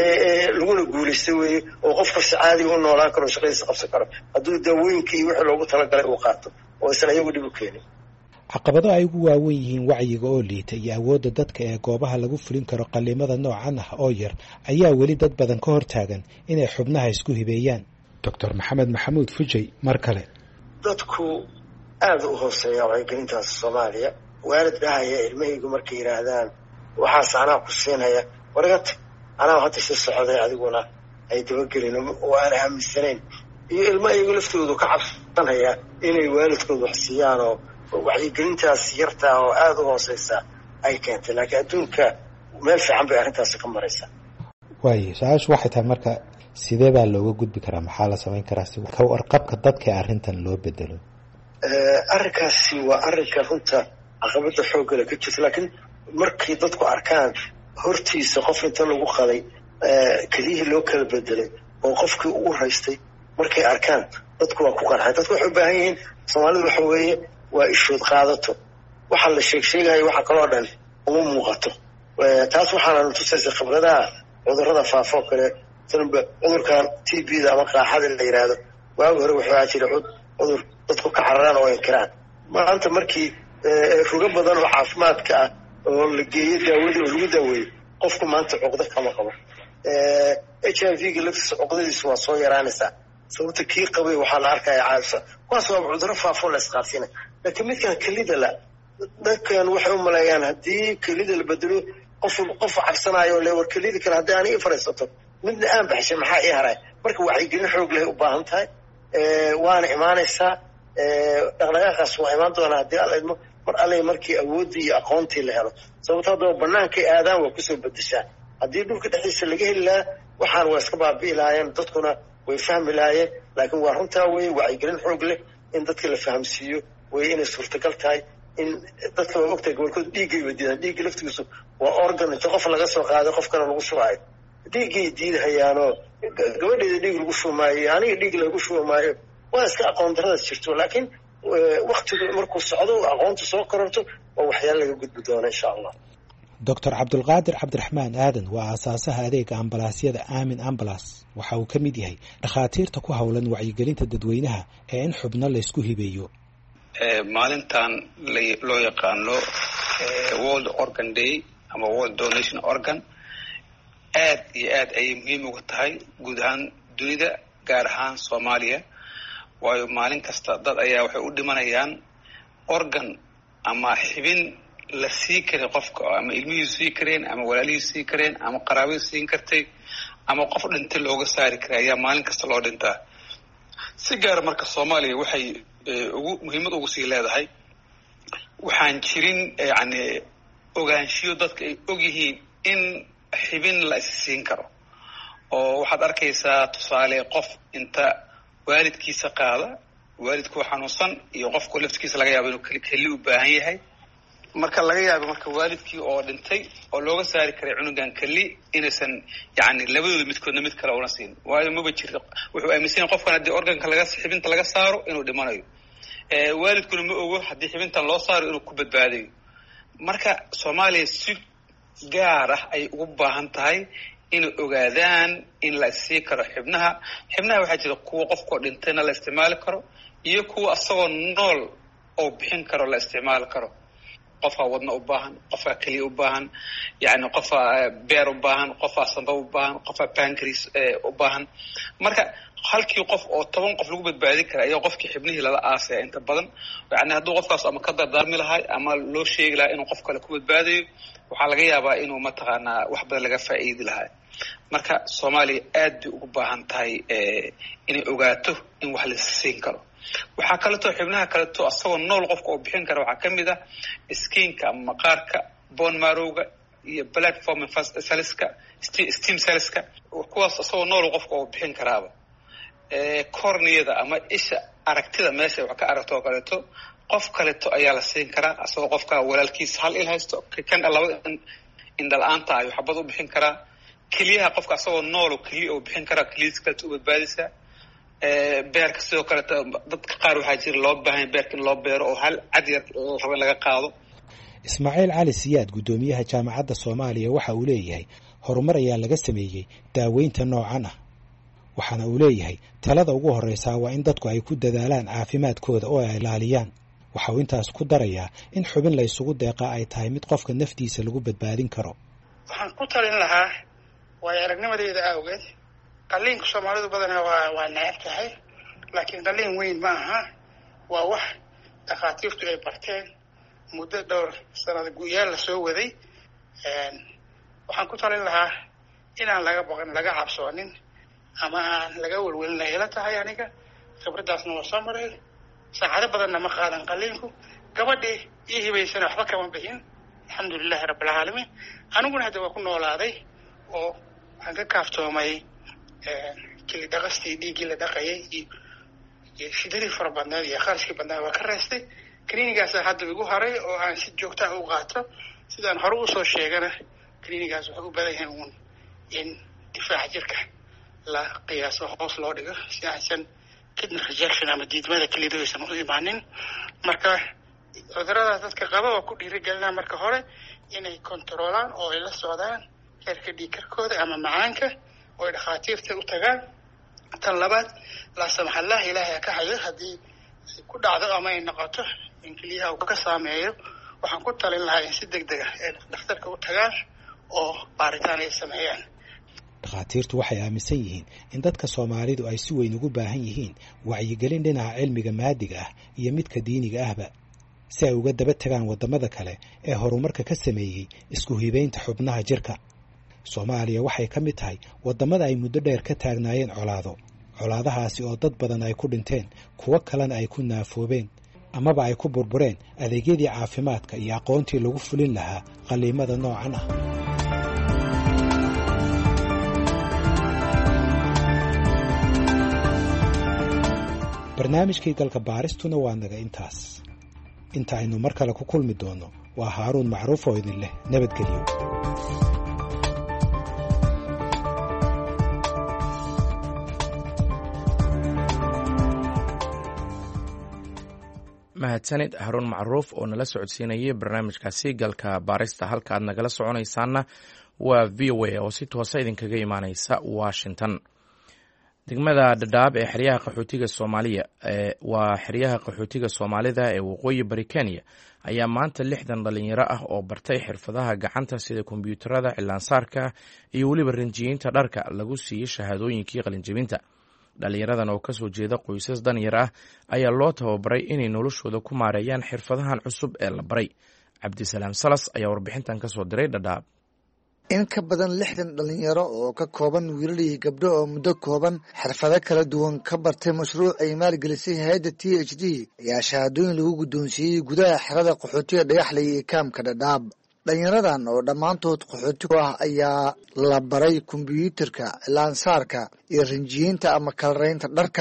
laguna guulaysta weeye oo qofka si caadiga u noolaan karo shaqadiisa qabsan karo hadduu daawooyinka iyo wixii loogu talagalay uu qaato oo isan iyagu dhib u keenin caqabado ay ugu waawen yihiin wacyiga oo liita iyo awoodda dadka ee goobaha lagu fulin karo qallimada noocan ah oo yar ayaa weli dad badan ka hortaagan inay xubnaha isku hibeeyaan doctor maxamed maxamuud fujay mar kale dadku aada u hooseeya wacyigelintaas soomaaliya waalid dhahaya ilmahaygu markay yidhaahdaan waxaas anaa ku siinaya wargat anaa hadda si socday adiguna ay dabagelin oo aan aaminsanayn iyo ilmahaygu laftoodu ka cabsanaya inay waalidkooda wax siiyaan oo wacyigelintaas yartaa oo aada u hooseysa ay keentay laakiin adduunka meel fiican bay arrintaasi ka maraysaa waayo su-aashu waxay tahay marka sidee baa looga gudbi karaa maxaa la samayn karaa si ka warqabka dadka arrintan loo bedelo arrinkaasi waa arrinka runta caqabada xooggale ka jirta laakiin markay dadku arkaan hortiisa qof inta lagu qaday keliyihii loo kala bedelay oo qofkii u haystay markay arkaan dadku waa ku qarxay dadku waxay u baahan yihiin soomaalidu waxa weeye waa ishood qaadato waxa la sheeg sheegayo waxa kaloo dhan uma muuqato taas waxaana tusaysa khibradaha cudurrada faafoo kale cudurkan t b-da ama qaaxada la yidhaahdo waagi hore wuxuu ahaa jira cudur dadku ka cararaan oo inkiraan maanta markii rugo badan oo caafimaadka ah oo la geeyo daawadii oo lagu daaweeyey qofku maanta cuqdo kama qabo h i v-ga laftiisa cuqdadiisu waa soo yaraanaysaa sababta kii qabay waxaa la arkaya caabisa kuwaas waa cudurro faafoo la isqaadsiina laakiin midkan kelida la dadkan waxay u maleeyaan haddii kelida la bedelo qof qof cabsanaayo le war kelidi kale haddii aani i fariisato midna aan baxshay maxaa ii haray marka wacyigelin xoog leh u baahan tahay waana imaanaysaa dhaqdhaqaaqaas waa imaan doonaa haddii alla idmo mar alle markii awooddii iyo aqoontii la helo sababto haddaba bannaankay aadaan waa kusoo bedeshaan haddii dhulka dhexdiisa laga heli lahaa waxaan waa iska baabi'i lahaayeen dadkuna way fahmi lahaayeen laakiin waa runtaa weye wacyigelin xoog leh in dadka la fahamsiiyo way inay suurtagal tahay in dadka waa ogtahay gobolkooda dhiiggay wadiidaan dhiigga laftigiisu waa organ inta qof laga soo qaaday qof kale lagu shubaayo dhiiggay diidahayaanoo gabadheeda dhiig lagu shubmaayo aniga dhiig lagu shubmaayo waa iska aqoon daradaas jirto laakiin waktigu markuu socdo aqoontu soo kororto waa waxyaala laga gudbi doona insha allah doctor cabdulqaadir cabdiraxmaan aadan waa aasaasaha adeega ambalaasyada aamin ambalas waxa uu ka mid yahay dhakhaatiirta ku howlan wacyigelinta dadweynaha ee in xubno laysku hibeeyo maalintan loo yaqaano world organ day ama world donation organ aad iyo aad ayay muhiim uga tahay guud ahaan dunida gaar ahaan soomaaliya waayo maalin kasta dad ayaa waxay u dhimanayaan organ ama xibin la sii karay qofka ama ilmihiisu sii kareen ama walaalihiisu sii kareen ama qaraabadiisu siin kartay ama qof dhintay looga saari karay ayaa maalin kasta loo dhintaa si gaara marka soomaaliya waxay ugu muhiimad ugu sii leedahay waxaan jirin yani ogaanshiyo dadka ay og yihiin in xibin la is siin karo oo waxaad arkaysaa tusaale qof inta waalidkiisa qaada waalidkuu xanuunsan iyo qofku laftigiisa laga yaabo inuu keli u baahan yahay marka laga yaabo marka waalidkii oo dhintay oo looga saari karay cunugan kali inaysan yani labadooda midkoodna mid kale una siin waayo maba jiro wuxuu aaminsan yahay qofkan haddii organka laga xibinta laga saaro inuu dhimanayo waalidkuna ma ogo haddii xibintan loo saaro inuu ku badbaadayo marka Soomaaliya si gaar ah ay ugu baahan tahay inay ogaadaan in la sii karo xibnaha xibnaha waxaa jira kuwa qofkoo dhintayna la isticmaali karo iyo kuwa asagoo nool oo bixin karo la isticmaali karo qofka wadna u baahan qofka kaliya u baahan yani qofka beer u baahan qofka sanba u baahan qofka pancreas u baahan marka halkii qof oo toban qof lagu badbaadin kara ayaa qofkii xibnihii lala aasay inta badan yani hadduu qofkaas ama ka dardaarmi lahay ama loo sheegi lahaa inuu qof kale ku badbaadayo waxaa laga yaabaa inuu mataqaanaa wax badan laga faa'iidi lahaa marka Soomaaliya aad bay ugu baahan tahay inay ogaato in wax la siin karo waxaa kaleeto xibnaha kaleeto asagoo nool qofka oo bixin kara waxaa kamid ah skinka ama maqaarka bone marrowga iyo platform cellska stem cellska kuwaas asagoo nool qofka oo bixin karaaba corneada ama isha aragtida meesha wax ka aragto oo kaleeto qof kaleeto ayaa la siin karaa asagoo qofka walaalkiis hal il haysto kan labada indhal-aanta ayuu xabad u bixin karaa keliyaha qofka asagoo nool oo keliya oo bixin karaa keliyiis kaleeto u badbaadisa beerka sidoo kale dadka qaar waxaa jira loo baahan beerka in loo beero oo hal cad yar rabo in laga qaado Ismaaciil Cali Siyaad gudoomiyaha jaamacadda Soomaaliya waxa uu leeyahay horumar ayaa laga sameeyay daaweynta noocan ah waxaana uu leeyahay talada ugu horeysa waa in dadku ay ku dadaalaan caafimaadkooda oo ay ilaaliyaan waxa uu intaas ku darayaa in xubin la isugu deeqa ay tahay mid qofka naftiisa lagu badbaadin karo waxaan ku talin lahaa way aragnimadeeda awgeed qalliinka Soomaalidu badanaa waa waa necab tahay laakiin qalliin weyn ma aha waa wax dhakhaatiirtu ay barteen muddo dhowr sanado guyaal la soo waday waxaan ku talin lahaa inaan laga baqan laga cabsoonin ama aan laga walwalin ila tahay aniga khibradaasna waa soo maray saacado badanna ma qaadan qalliinku gabadhii ii hibaysana waxba kama bixin alxamdulillahi rabbil caalamiin aniguna hadda waa ku noolaaday oo aan ka kaaftoomay kili dhaqastii dhiiggii la dhaqayay iyo shidadii fara badneed iyo kharashkii badnaa waa ka raystay klinigaasa hadda igu haray oo aan si joogta u qaato sidaan hore usoo sheegana klinigaas wuxuu u badan yahay uun in difaaca jirka la qiyaaso hoos loo dhigo si aysan kidney rejection ama diidmada keliyadu aysan u imaanin marka cuduradaas dadka qaba waa ku dhiirigelinaa marka hore inay kontroolaan oo ay la socdaan heerka dhiigkarkooda ama macaanka oo ay dhakhaatiirta u tagaan tan labaad la samaxallah ilaahay ka hayo haddii ku dhacdo ama ay noqoto in keliyaha uu ka saameeyo waxaan ku talin lahaa in si degdeg ah ay dhakhtarka u tagaan oo baaritaan ay sameeyaan dhakhaatiirtu waxay aaminsan yihiin in dadka Soomaalidu ay si weyn ugu baahan yihiin wacyigelin dhinaca cilmiga maadiga ah iyo midka diiniga ahba si ay uga daba tagaan wadamada kale ee horumarka ka sameeyay isku hibeynta xubnaha jirka Soomaaliya waxay ka mid tahay wadamada ay muddo dheer ka taagnaayeen colaado colaadahaasi oo dad badan ay ku dhinteen kuwa kalena ay ku naafoobeen amaba ay ku burbureen adeegyadii caafimaadka iyo aqoontii lagu fulin lahaa qaliimada noocan ah barnaamijkii galka baaristuna waa naga intaas inta aynu mar kale ku kulmi doono waa Haaruun Macruuf oo idin leh nabadgelyo mahadsanid Haaruun Macruuf oo nala socodsiinayay barnaamijkaasi galka baarista halka aad nagala soconaysaana waa V O A oo si toosa idinkaga imaanaysa Washington degmada Dadaab ee xeryaha qaxootiga Soomaaliya ee waa xeryaha qaxootiga Soomaalida ee waqooyi bari Kenya ayaa maanta lixdan dhalinyaro ah oo bartay xirfadaha gacanta sida kombiyuutarada cilaansaarka iyo weliba rinjiyeynta dharka lagu siiyey shahaadooyinkii qalinjebinta dhalinyaradan oo kasoo jeeda qoysas danyar ah ayaa loo tababaray inay noloshooda ku maareeyaan xirfadahan cusub ee la baray Cabdisalaam Salas ayaa warbixintan kasoo diray Dadaab in ka badan lixdan dhalinyaro oo ka kooban wiilal iyo gabdho oo muddo kooban xirfado kala duwan ka bartay mashruuc ay maalgelisay hay'adda T H D ayaa shahaadooyin lagu guddoonsiiyey gudaha xerada qaxootiga Dhagaxley ee kaamka Dadaab dhalinyaradan oo dhammaantood qaxooti ah ayaa la baray kombiyuutarka cilaansaarka iyo rinjiyeynta ama kalaraynta dharka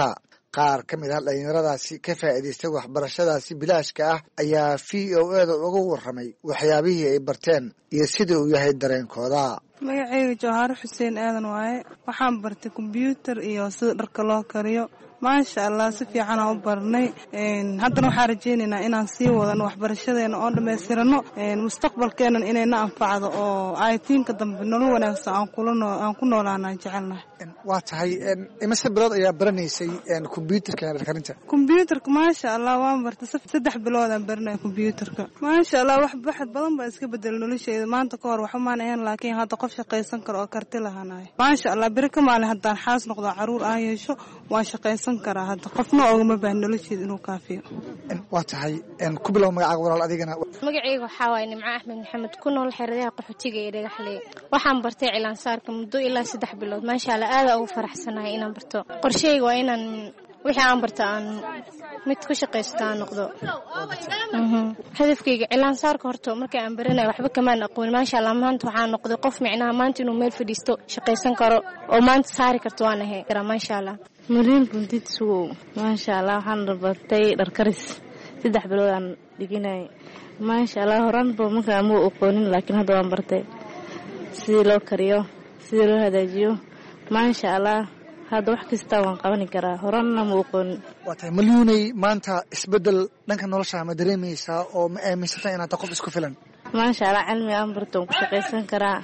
qaar ka mid ah dhalinyaradaasi ka faa'iidaystay waxbarashadaasi bilaashka ah ayaa v o eda uga warramay waxyaabihii ay barteen iyo sida uu yahay dareenkooda. magacayga jawharo xuseen aadan waaye. waxaan bartay kombyuutar iyo sida dharka loo kariyo. maasha allah si fiican aan u barnay. haddana waxaan rajaynaynaa inaan sii wadano waxbarashadeena oo dhammaystirano mustaqbalkeenan inayna anfacdo oo aytiinka dambe nolol wanaagsan aan kula aan ku noolaanaan jecelnahay. waa tahay imise bilood ayaa baranaysay kombyuutarka karinta? kombyuutarka maasha allah waan bartay saddex bilood aan baranay kombyuutarka. maasha allah wax baxad badan baa iska bedelay noloshayda. maanta ka hor waxumaan ahayn laakiin hadda qof shaqaysan karo oo karti lahaanahay. maasha allah beri ka maalin haddaan xaas noqdo caruur aan yeesho waan shaqaysan karaa. hadda qofna ogama baahan nolosheeda inuu kaafiyo. waa tahay ku bilow magacaaga walaal adigana. magacayga waxaa waaye Nimco Axmed Maxamed ku nool xeradaha qaxootiga ee Dhagaxley. waxaan bartay cilaansaarka muddo ilaa saddex bilood. maasha allah aad ugu faraxsanahay inaan barto. qorsheyga waa inaan wixii aan barta aan mid ku shaqaysto aan noqdo. hadafkayga cilaansaarka horta markii aan baranayo waxba kamaan aqoon. maasha allah maanta waxaan noqday qof micnaha maanta inuu meel fadhiisto shaqaysan karo oo maanta saari karto waan ahay. maasha allah mariin buntid sugow. maasha allah waxaan bartay dhar karis saddex bilood aan dhiginay. maasha allah horaanba markaa ma aqoonin laakiin hadda waan bartay sidii loo kariyo sidii loo hagaajiyo. maasha allah hadda wax kasta waan qaban karaa. horaanna ma aqoonin. waa tahay malyuunay maanta isbedel dhanka nolosha ma dareemaysaa oo ma aaminsantaa inaad qof isku filan? maasha allah cilmi aan barto waan ku shaqaysan karaa.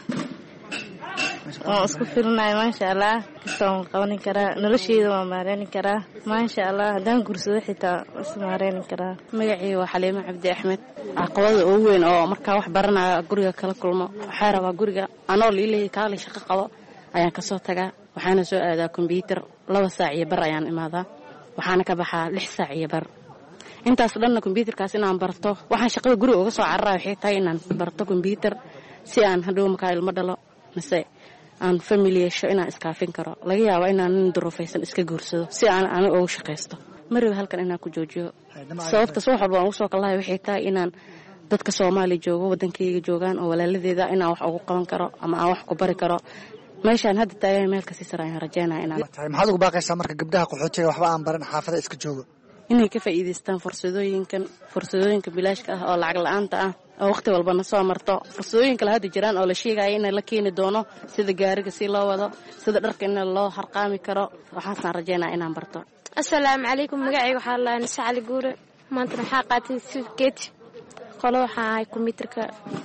waan isku filanahay. maasha allah kasta waan qaban karaa. nolosheyda waan maareyn karaa. maasha allah haddaan gursado xitaa is maareyn karaa. magacayga waa Xaliimo Cabdi Axmed. caqabada ugu weyn oo markaa wax baranayo guriga kala kulmo waxaa rabaa guriga anoo liilay kaali shaqo qabo ayaan ka soo tagaa. waxaana soo aadaa kombyuutar laba saac iyo bar ayaan imaadaa. waxaana ka baxaa lix saac iyo bar. intaas dhanna kombyuutarkaas inaan barto waxaan shaqada guriga uga soo cararayo waxay tahay inaan barto kombyuutar si aan hadhow markaa ilmo dhalo mise aan family yeesho inaan iskaafin karo. laga yaabo inaan nin duruufaysan iska guursado si aan aniga ugu shaqaysto. mariba halkan inaan ku joojiyo sababtaas wax walba aan ugu soo kalahay waxay tahay inaan dadka Soomaali joogo wadankayga joogaan oo walaaladeeda inaan wax ugu qaban karo ama aan wax ku bari karo. meeshaan hadda taagay meel ka sii saraan rajeynaa inaan tahay. maxaad ugu baaqaysaa marka gabdhaha qaxootiga waxba aan baran xaafada iska joogo inay ka faa'iideystaan fursadooyinkan fursadooyinka bilaashka ah oo lacag la'aanta ah oo waqti walbana soo marto. fursadooyin kale hadda jiraan oo la sheegaya in la keeni doono sida gaariga si loo wado sida dharka in loo harqaami karo. waxaan rajeynaa inaan barto. assalaamu calaykum. magacayga waxaa la Nisa Cali Guure. maanta waxaa qaatay certificate qolo waxaa ahay kombyuutarka.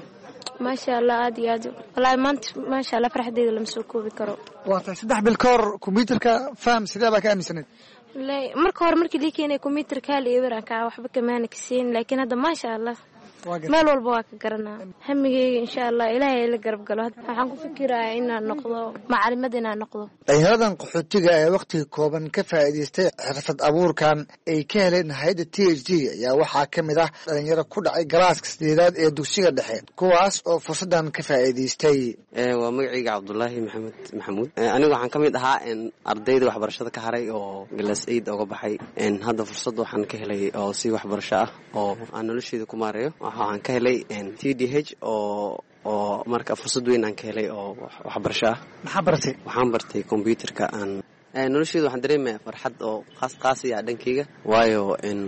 maasha allah aad iyo aad wallaahi maanta maasha allah farxadeyda lama soo koobi karo. waa tahay saddex bil ka hor kombyuutarka faham sidee baa ka aaminsaneed? marka hore markii lii keenay kombyuutarka hal iyo waran ka waxba kamaana ka siin laakiin hadda maasha allah meel walba waa ka garanaa. hamigeyga insha allah ilaahay la garab galo. waxaan ku fikirayaa inaan noqdo macalimad inaan noqdo. dhalinyaradan qaxootiga ee waqtiga kooban ka faa'iidaystay xirfad abuurkan ay ka heleen hay'adda T H D ayaa waxaa ka mid ah dhalinyaro ku dhacay galaaska sideedaad ee dugsiga dhexe kuwaas oo fursadan ka faa'iidaystay. waa magacayga Cabdullaahi Maxamed Maxamuud. anigu waxaan ka mid ahaa ardayda waxbarashada ka haray oo class eight uga baxay. hadda fursad waxaan ka helay oo si waxbarasho ah oo aan nolosheeda ku maareeyo. waxaan ka helay T D H oo oo marka fursad weyn aan ka helay oo waxbarasho ah. maxaa bartay? waxaan bartay kombyuutarka. aan nolosheeda waxaan dareemayaa farxad oo qaas qaasi ah dhankayga waayo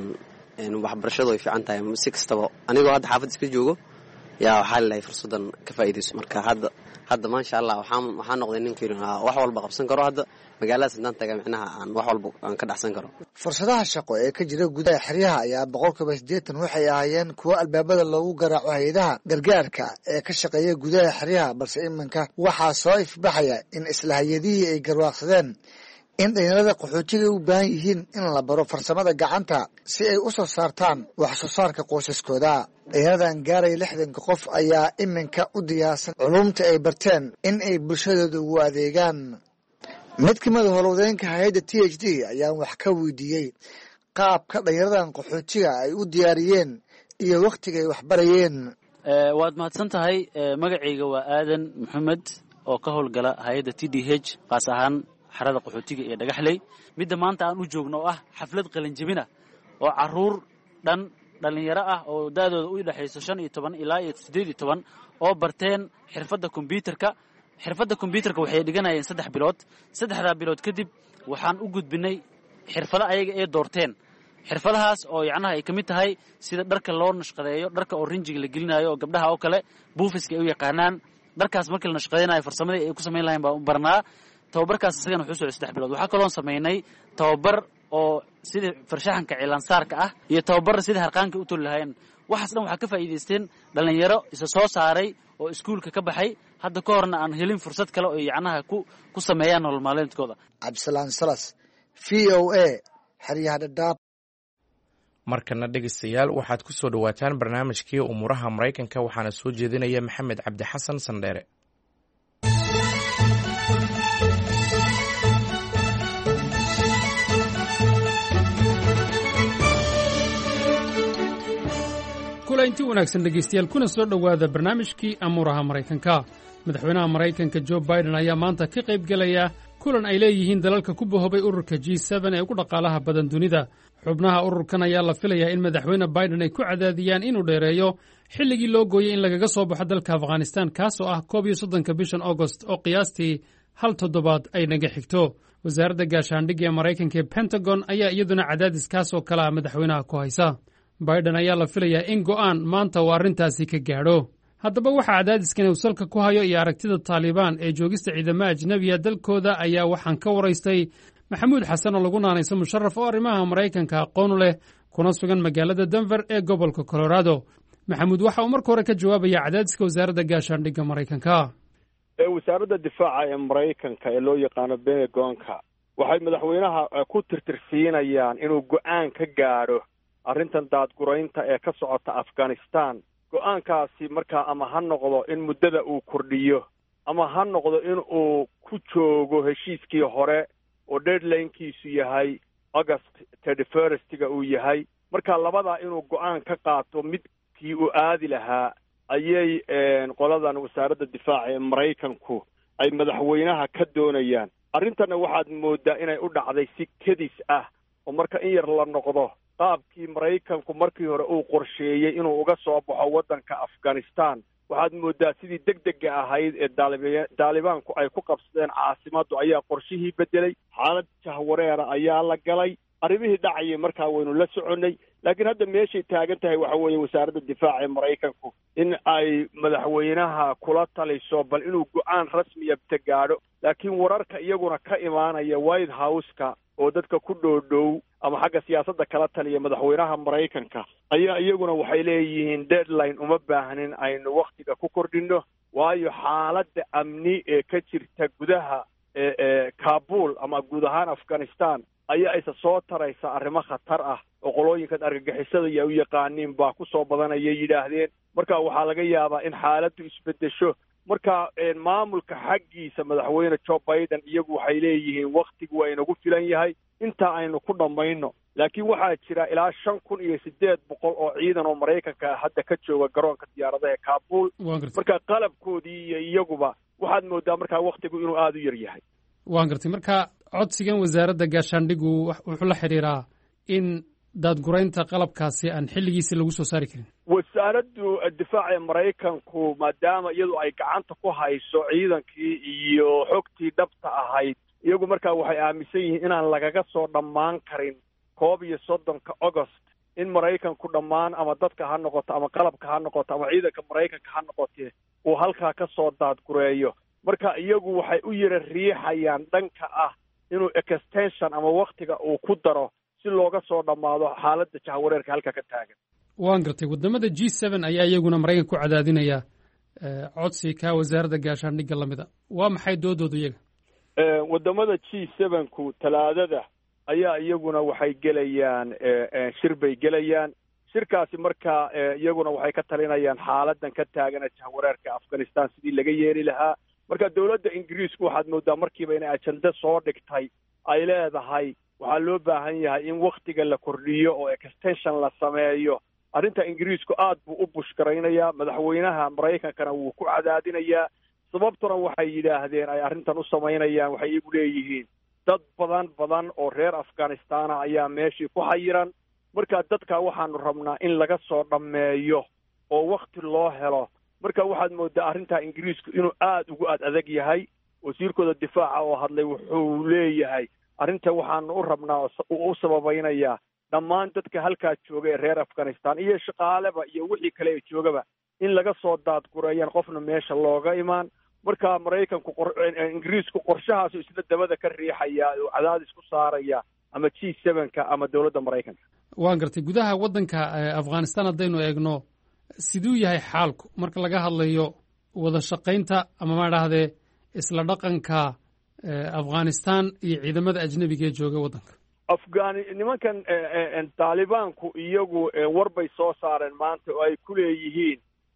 in waxbarashadu ay fiican tahay si kastaba anigoo hadda xaafad iska joogo yaa waxaa leeyahay fursadan ka faa'iideyso. marka hadda hadda maasha allah waxaan waxaan noqday nin fiirin wax walba qabsan karo. hadda magaalada sidaan tagaa micnaha aan wax walba aan ka dhaxsan karo. fursadaha shaqo ee ka jira gudaha xeryaha ayaa boqolkiiba siddeetan waxay ahaayeen kuwo albaabada loogu garaaco hay'adaha gargaarka ee ka shaqeeya gudaha xeryaha balse iminka waxaa soo ifbaxaya in isla hay'adihii ay garwaaqsadeen in dhalinyarada qaxootiga u baahan yihiin in la baro farsamada gacanta si ay u soo saartaan wax soo saarka qoysaskooda. dhalinyaradan gaaray lixdanka qof ayaa iminka u diyaarsan culumta ay barteen in ay bulshadooda ugu adeegaan. mid ka mid a howlwadeenka hay'adda T H D ayaan wax ka weydiiyey qaabka dhalinyaradan qaxootiga ay u diyaariyeen iyo wakhtiga ay wax barayeen. waad mahadsan tahay. magacayga waa Aadan Maxamed oo ka howlgala hay'adda T D H qaas ahaan xarada qaxootiga ee Dhagaxley. midda maanta aan u joogno oo ah xaflad qalinjabina oo caruur dhan dhalinyaro ah oo daadooda u dhaxayso shan iyo toban ilaa siddeed iyo toban oo barteen xirfadda kombyuutarka. xirfadda kombyuutarka waxay dhiganayeen saddex bilood. saddexdaa bilood kadib waxaan u gudbinay xirfado ayaga ay doorteen xirfadahaas oo yacnaha ay ka mid tahay sida dharka loo nashqadeeyo dharka oo rinjiga la gelinayo oo gabdhaha oo kale buufiska ay u yaqaanaan dharkaas markii la nashqadeynayo farsamadii ay ku samayn lahayn baan u barnaa tababarkaas isagana wuxuu socday saddex bilood waxaa kaloon samaynay tababar oo sidii farshaxanka cilaansaarka ah iyo tababar sidii harqaanka u toli lahaayeen waxaas dhan waxaa ka faa'iidaysteen dhallinyaro isa soo saaray oo iskuulka ka baxay hadda ka horna aan helin fursad kale oo yacnaha ku ku sameeyaan nolol maalmeedkooda. cabdisalaan salas v o a xeryaha dhadhaab. markana dhegaystayaal waxaad ku soo dhowaataan barnaamijkii umuuraha maraykanka waxaana soo jeedinaya maxamed cabdi xasan sandheere. kulanti wanaagsan dhegaystayaal kuna soo dhowaada barnaamijkii amuuraha maraykanka. madaxweynaha maraykanka jo biden ayaa maanta ka qayb gelaya kulan ay leeyihiin dalalka ku bahoobay ururka g seben ee ugu dhaqaalaha badan dunida. xubnaha ururkan ayaa la filayaa in madaxweyne biden ay ku cadaadiyaan inuu dheereeyo xilligii loo gooyey in lagaga soo baxo dalka afghanistan kaas oo ah koob iyo soddonka bishan augost oo qiyaastii hal toddobaad ay naga xigto. wasaaradda gaashaandhigga ee maraykanka ee pentagon ayaa iyaduna cadaadis kaas oo kale ah madaxweynaha ku haysa. biden ayaa la filayaa in go'aan maanta uu arrintaasi ka gaadho. haddaba waxaa cadaadiskan uu salka ku hayo iyo aragtida taalibaan ee joogista ciidamada ajnebiya dalkooda ayaa waxaan ka waraystay maxamuud xasan oo lagu naanayso musharaf oo arrimaha maraykanka aqoon u leh kuna sugan magaalada denver ee gobolka colorado. maxamuud waxa uu marka hore ka jawaabaya cadaadiska wasaaradda gaashaandhigga maraykanka. wasaaradda difaaca ee maraykanka ee loo yaqaano benegonka waxay madaxweynaha ku tirtirsiinayaan inuu go'aan ka gaadho arrintan daadguraynta ee ka socota afghanistan. go'aankaasi markaa ama ha noqdo in muddada uu kordhiyo ama ha noqdo in uu ku joogo heshiiskii hore oo deadlinekiisu yahay august thirty firstga uu yahay. marka labadaa inuu go'aan ka qaato midkii uu aadi lahaa ayay qoladan wasaaradda difaaca ee maraykanku ay madaxweynaha ka doonayaan. arrintanna waxaad mooddaa inay u dhacday si kedis ah oo marka in yar la noqdo qaabkii maraykanku markii hore uu qorsheeyey inuu uga soo baxo waddanka afghanistan waxaad mooddaa sidii deg dega ahayd ee daalibaanku ay ku qabsadeen caasimaddu ayaa qorshihii beddelay. xaalad jahwareera ayaa la galay. arrimihii dhacayay markaa waynu la soconnay laakiin hadda meeshay taagan tahay waxa weeye wasaaradda difaaca ee maraykanku in ay madaxweynaha kula taliso bal inuu go'aan rasmiya ta gaadho. laakiin wararka iyaguna ka imaanaya white house-ka oo dadka ku dhoodhow ama xagga siyaasadda kala taliya madaxweynaha maraykanka ayaa iyaguna waxay leeyihiin deadline uma baahnin aynu wakhtiga ku kordhinno waayo xaaladda amni ee ka jirta gudaha ee kabul ama guud ahaan afghanistan ayaa isa soo taraysa arrimo khatar ah oo qolooyinkan argagixisada iyo u yaqaaniin baa ku soo badanayay yidhaahdeen. marka waxaa laga yaabaa in xaaladdu isbeddesho. marka maamulka xaggiisa madaxweyne jo biden iyagu waxay leeyihiin wakhtigu waa inagu filan yahay intaa aynu ku dhammayno. laakiin waxaa jira ilaa shan kun iyo siddeed boqol oo ciidan oo maraykanka hadda ka jooga garoonka diyaaradaha ee kabul. marka qalabkoodii iyo iyaguba waxaad mooddaa markaa wakhtigu inuu aada u yar yahay. waan gartay marka codsigan wasaaradda gaashaandhigu wuxuu la xidhiiraa in daadguraynta qalabkaasi aan xilligiisi lagu soo saari karin. wasaaraddu difaaca ee maraykanku maadaama iyadu ay gacanta ku hayso ciidankii iyo xogtii dhabta ahayd iyagu markaa waxay aaminsan yihiin inaan lagaga soo dhammaan karin koob iyo soddonka august in maraykanku dhammaan ama dadka ha noqoto ama qalabka ha noqoto ama ciidanka maraykanka ha noqotee uu halkaa ka soo daadgureeyo. marka iyagu waxay u yara riixayaan dhanka ah inuu extension ama wakhtiga uu ku daro si looga soo dhammaado xaaladda jahwareerka halka ka taagan. waan gartay waddamada g seben ayaa iyaguna maraykanka ku cadaadinaya codsi ka wasaaradda gaashaandhigga lamida. waa maxay doodooda iyaga? waddamada g sevenku talaadada ayaa iyaguna waxay gelayaan shir bay gelayaan. shirkaasi markaa iyaguna waxay ka talinayaan xaaladan ka taagan jahwareerka afghanistan sidii laga yeeli lahaa. marka dowladda ingiriisku waxaad mooddaa markiiba inay ajende soo dhigtay ay leedahay waxaa loo baahan yahay in wakhtiga la kordhiyo oo extension la sameeyo. arrinta ingiriisku aad buu u bushgaraynayaa madaxweynaha maraykankana wuu ku cadaadinayaa. sababtuna waxay yidhaahdeen ay arrintan u samaynayaan waxay iyagu leeyihiin dad badan badan oo reer afghanistana ayaa meeshii ku xayiran. marka dadka waxaanu rabnaa in laga soo dhammeeyo oo wakhti loo helo. marka waxaad mooddaa arrintaa ingiriisku inuu aada ugu ad adag yahay. wasiirkooda difaaca oo hadlay wuxuu leeyahay arrinta waxaanu u rabnaa u sababaynayaa dhammaan dadka halkaa jooga ee reer afghanistan iyo shaqaaleba iyo wixii kale ee joogaba in laga soo daadgureeyaan qofna meesha looga imaan marka maraykanku ingiriisku qorshahaasu isla dabada ka riixaya oo cadaadis ku saaraya ama g seven-ka ama dowladda maraykanka. waan gartay gudaha waddanka afghanistan haddaynu eegno siduu yahay xaalku marka laga hadlayo wada shaqaynta ama ma dhahdee isla dhaqanka afghanistan iyo ciidamada ajnebiga ee jooga waddanka? afghani nimankan taalibaanku iyagu war bay soo saareen maanta oo ay ku leeyihiin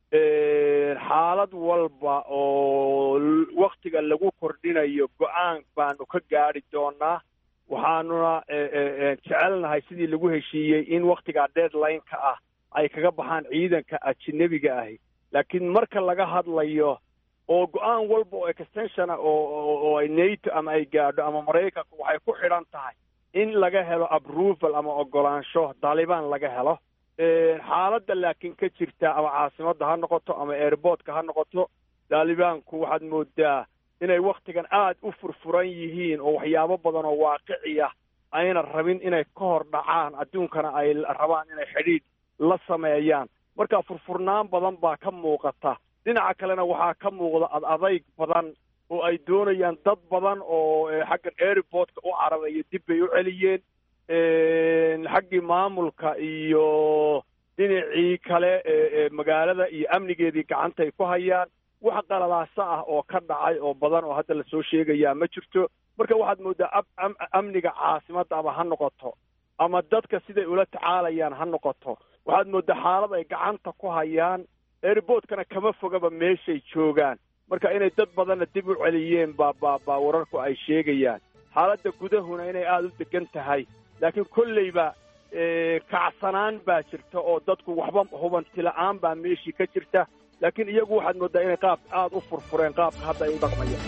xaalad walba oo waktiga lagu kordhinayo go-aan baanu ka gaadhi doonaa waxaanuna jecelnahay sidii lagu heshiiyey in waktigaa deadline-ka ah ay kaga baxaan ciidanka ajnebiga ahi laakiin marka laga hadlayo oo go-aan walba oo extensiona oo ay nato ama ay gaadho ama maraykanku waxay ku xidhan tahay in laga helo approval ama ogolaansho taalibaan laga helo xaaladda laakiin ka jirta ama caasimadda ha noqoto ama airportka ha noqoto taalibaanku waxaad moodaa inay waktigan aad u furfuran yihiin oo waxyaabo badan oo waaqiciya ayna rabin inay ka hor dhacaan adduunkana ay rabaan inay xidhiidh la sameeyaan marka furfurnaan badan baa ka muuqata dhinaca kalena waxaa ka muuqda ad adayg badan oo ay doonayaan dad badan oo xaggan airportka u cararaya dib bay u celiyeen xaggii maamulka iyo dhinacii kale ee magaalada iyo amnigeedii gacanta ay ku hayaan wax qaladaasa ah oo ka dhacay oo badan oo hadda lasoo sheegayaa ma jirto marka waxaad moodaa amniga caasimadda ama ha noqoto ama dadka siday ula tacaalayaan ha noqoto waxaad moodaa xaalad ay gacanta ku hayaan airportkana kama fogaba meeshay joogaan marka inay dad badanna dib u celiyeen baa baa baa wararku ay sheegayaan xaaladda gudahuna inay aada u degan tahay laakiin kolleyba kacsanaan baa jirta oo dadku waxba hubanti la-aan baa meeshii ka jirta laakiin iyagu waxaad moodaa inay qaab aada u furfureen qaabka hadda ay u dhaqmayaan.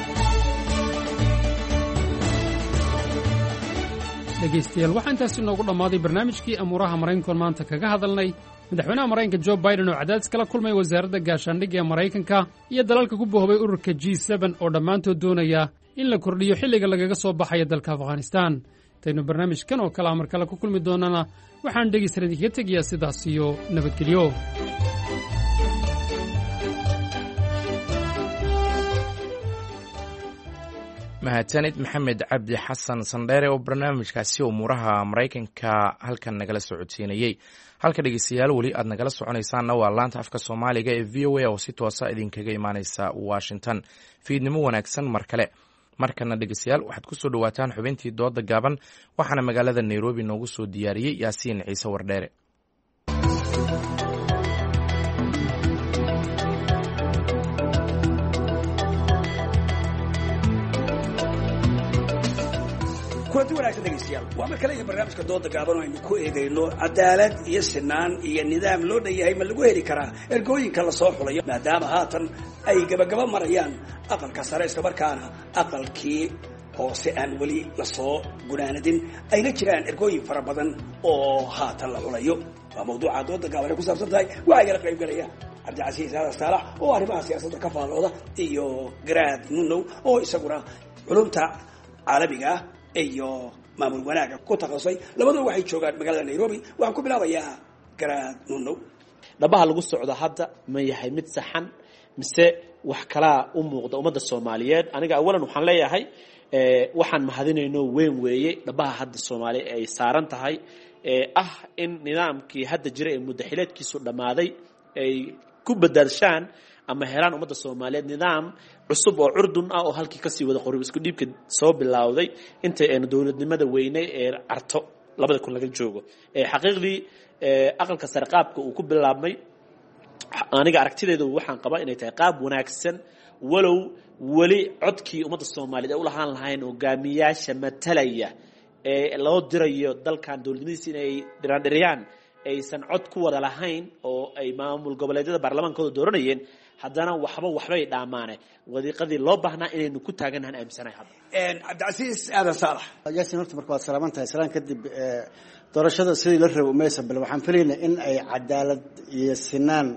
dhegaystayaal waxaa intaasi noogu dhammaaday barnaamijkii amuuraha maraykankoon maanta kaga hadalnay madaxweynaha maraykanka jo biden oo cadaadis kala kulmay wasaaradda gaashaandhigga ee maraykanka iyo dalalka ku bohobay ururka g seben oo dhammaantood doonaya in la kordhiyo xilliga lagaga soo baxaya dalka afghanistan intaynu barnaamijkan oo kale amar kale ku kulmi doonana waxaan dhegaysan idinkaga tegayaa sidaas iyo nabadgelyo. mahadsanid maxamed cabdi xasan sandheere oo barnaamijkaasi umuuraha maraykanka halkan nagala socodsiinayey. halka dhegeystayaal weli aad nagala soconaysaanna waa laanta afka soomaaliga ee v o a oo si toosa idinkaga imaaneysa washington. fiidnimo wanaagsan mar kale. markana dhegeystayaal waxaad ku soo dhowaataan xubintii dooda gaaban waxaana magaalada nairobi noogu soo diyaariyey yaasiin ciise wardheere. kulanti wanaagsan dhegeystayaal waa mar kale iyo barnaamijka dooda gaaban oo aynu ku eegayno cadaalad iyo sinaan iyo nidaam loo dhan yahay ma lagu heli karaa ergooyinka lasoo xulayo maadaama haatan ay gabagaba marayaan aqalka sare islamarkaana aqalkii hoose aan weli lasoo gunaanadin ayna jiraan ergooyin fara badan oo haatan la xulayo. waa mawduuca dooda gaaban ay ku saabsan tahay waxaa igala qayb galaya cabdicasiis aadan saalax oo arrimaha siyaasadda ka faallooda iyo garaad nunow oo isaguna culumta caalamiga ah iyo maamul wanaaga ku takhasusay. labadua waxay joogaan magaalada nairobi. waxaan ku bilaabayaa garaad nunow. dhabaha lagu socdo hadda ma yahay mid saxan mise wax kalaa u muuqda ummadda soomaaliyeed? aniga awalan waxaan leeyahay waxaan mahadinayno weyn weeye dhabaha hadda soomaaliya ay saaran tahay ee ah in nidaamkii hadda jira ee muddaxileedkiisu dhammaaday ay ku badaadshaan ama helaan ummadda soomaaliyeed nidaam cusub oo curdun ah oo halkii kasii wada qori isku dhiibka soo bilowday inta aynu dowladnimada weynay ee carto labada kun laga joogo. xaqiiqdii aqalka sare qaabka uu ku bilaabmay aniga aragtideedu waxaan qabaa inay tahay qaab wanaagsan walow weli codkii ummadda soomaaliyeed ay u lahaan lahayn hogaamiyaasha matalaya ee loo dirayo dalkan dowladnimadiisa inay dhiraandhiriyaan aysan cod ku wada lahayn oo ay maamul goboleedyada baarlamaankooda dooranayeen haddana waxba waxbay dhaamaane wadiiqadii loo baahnaa inaynu ku taaganahan aaminsanahay hadda. cabdicasiis aadan saalax. yaasin horta marka waad salaaman tahay salaan kadib doorashada sidii la rabo maysan bal waxaan filaynaa in ay cadaalad iyo sinaan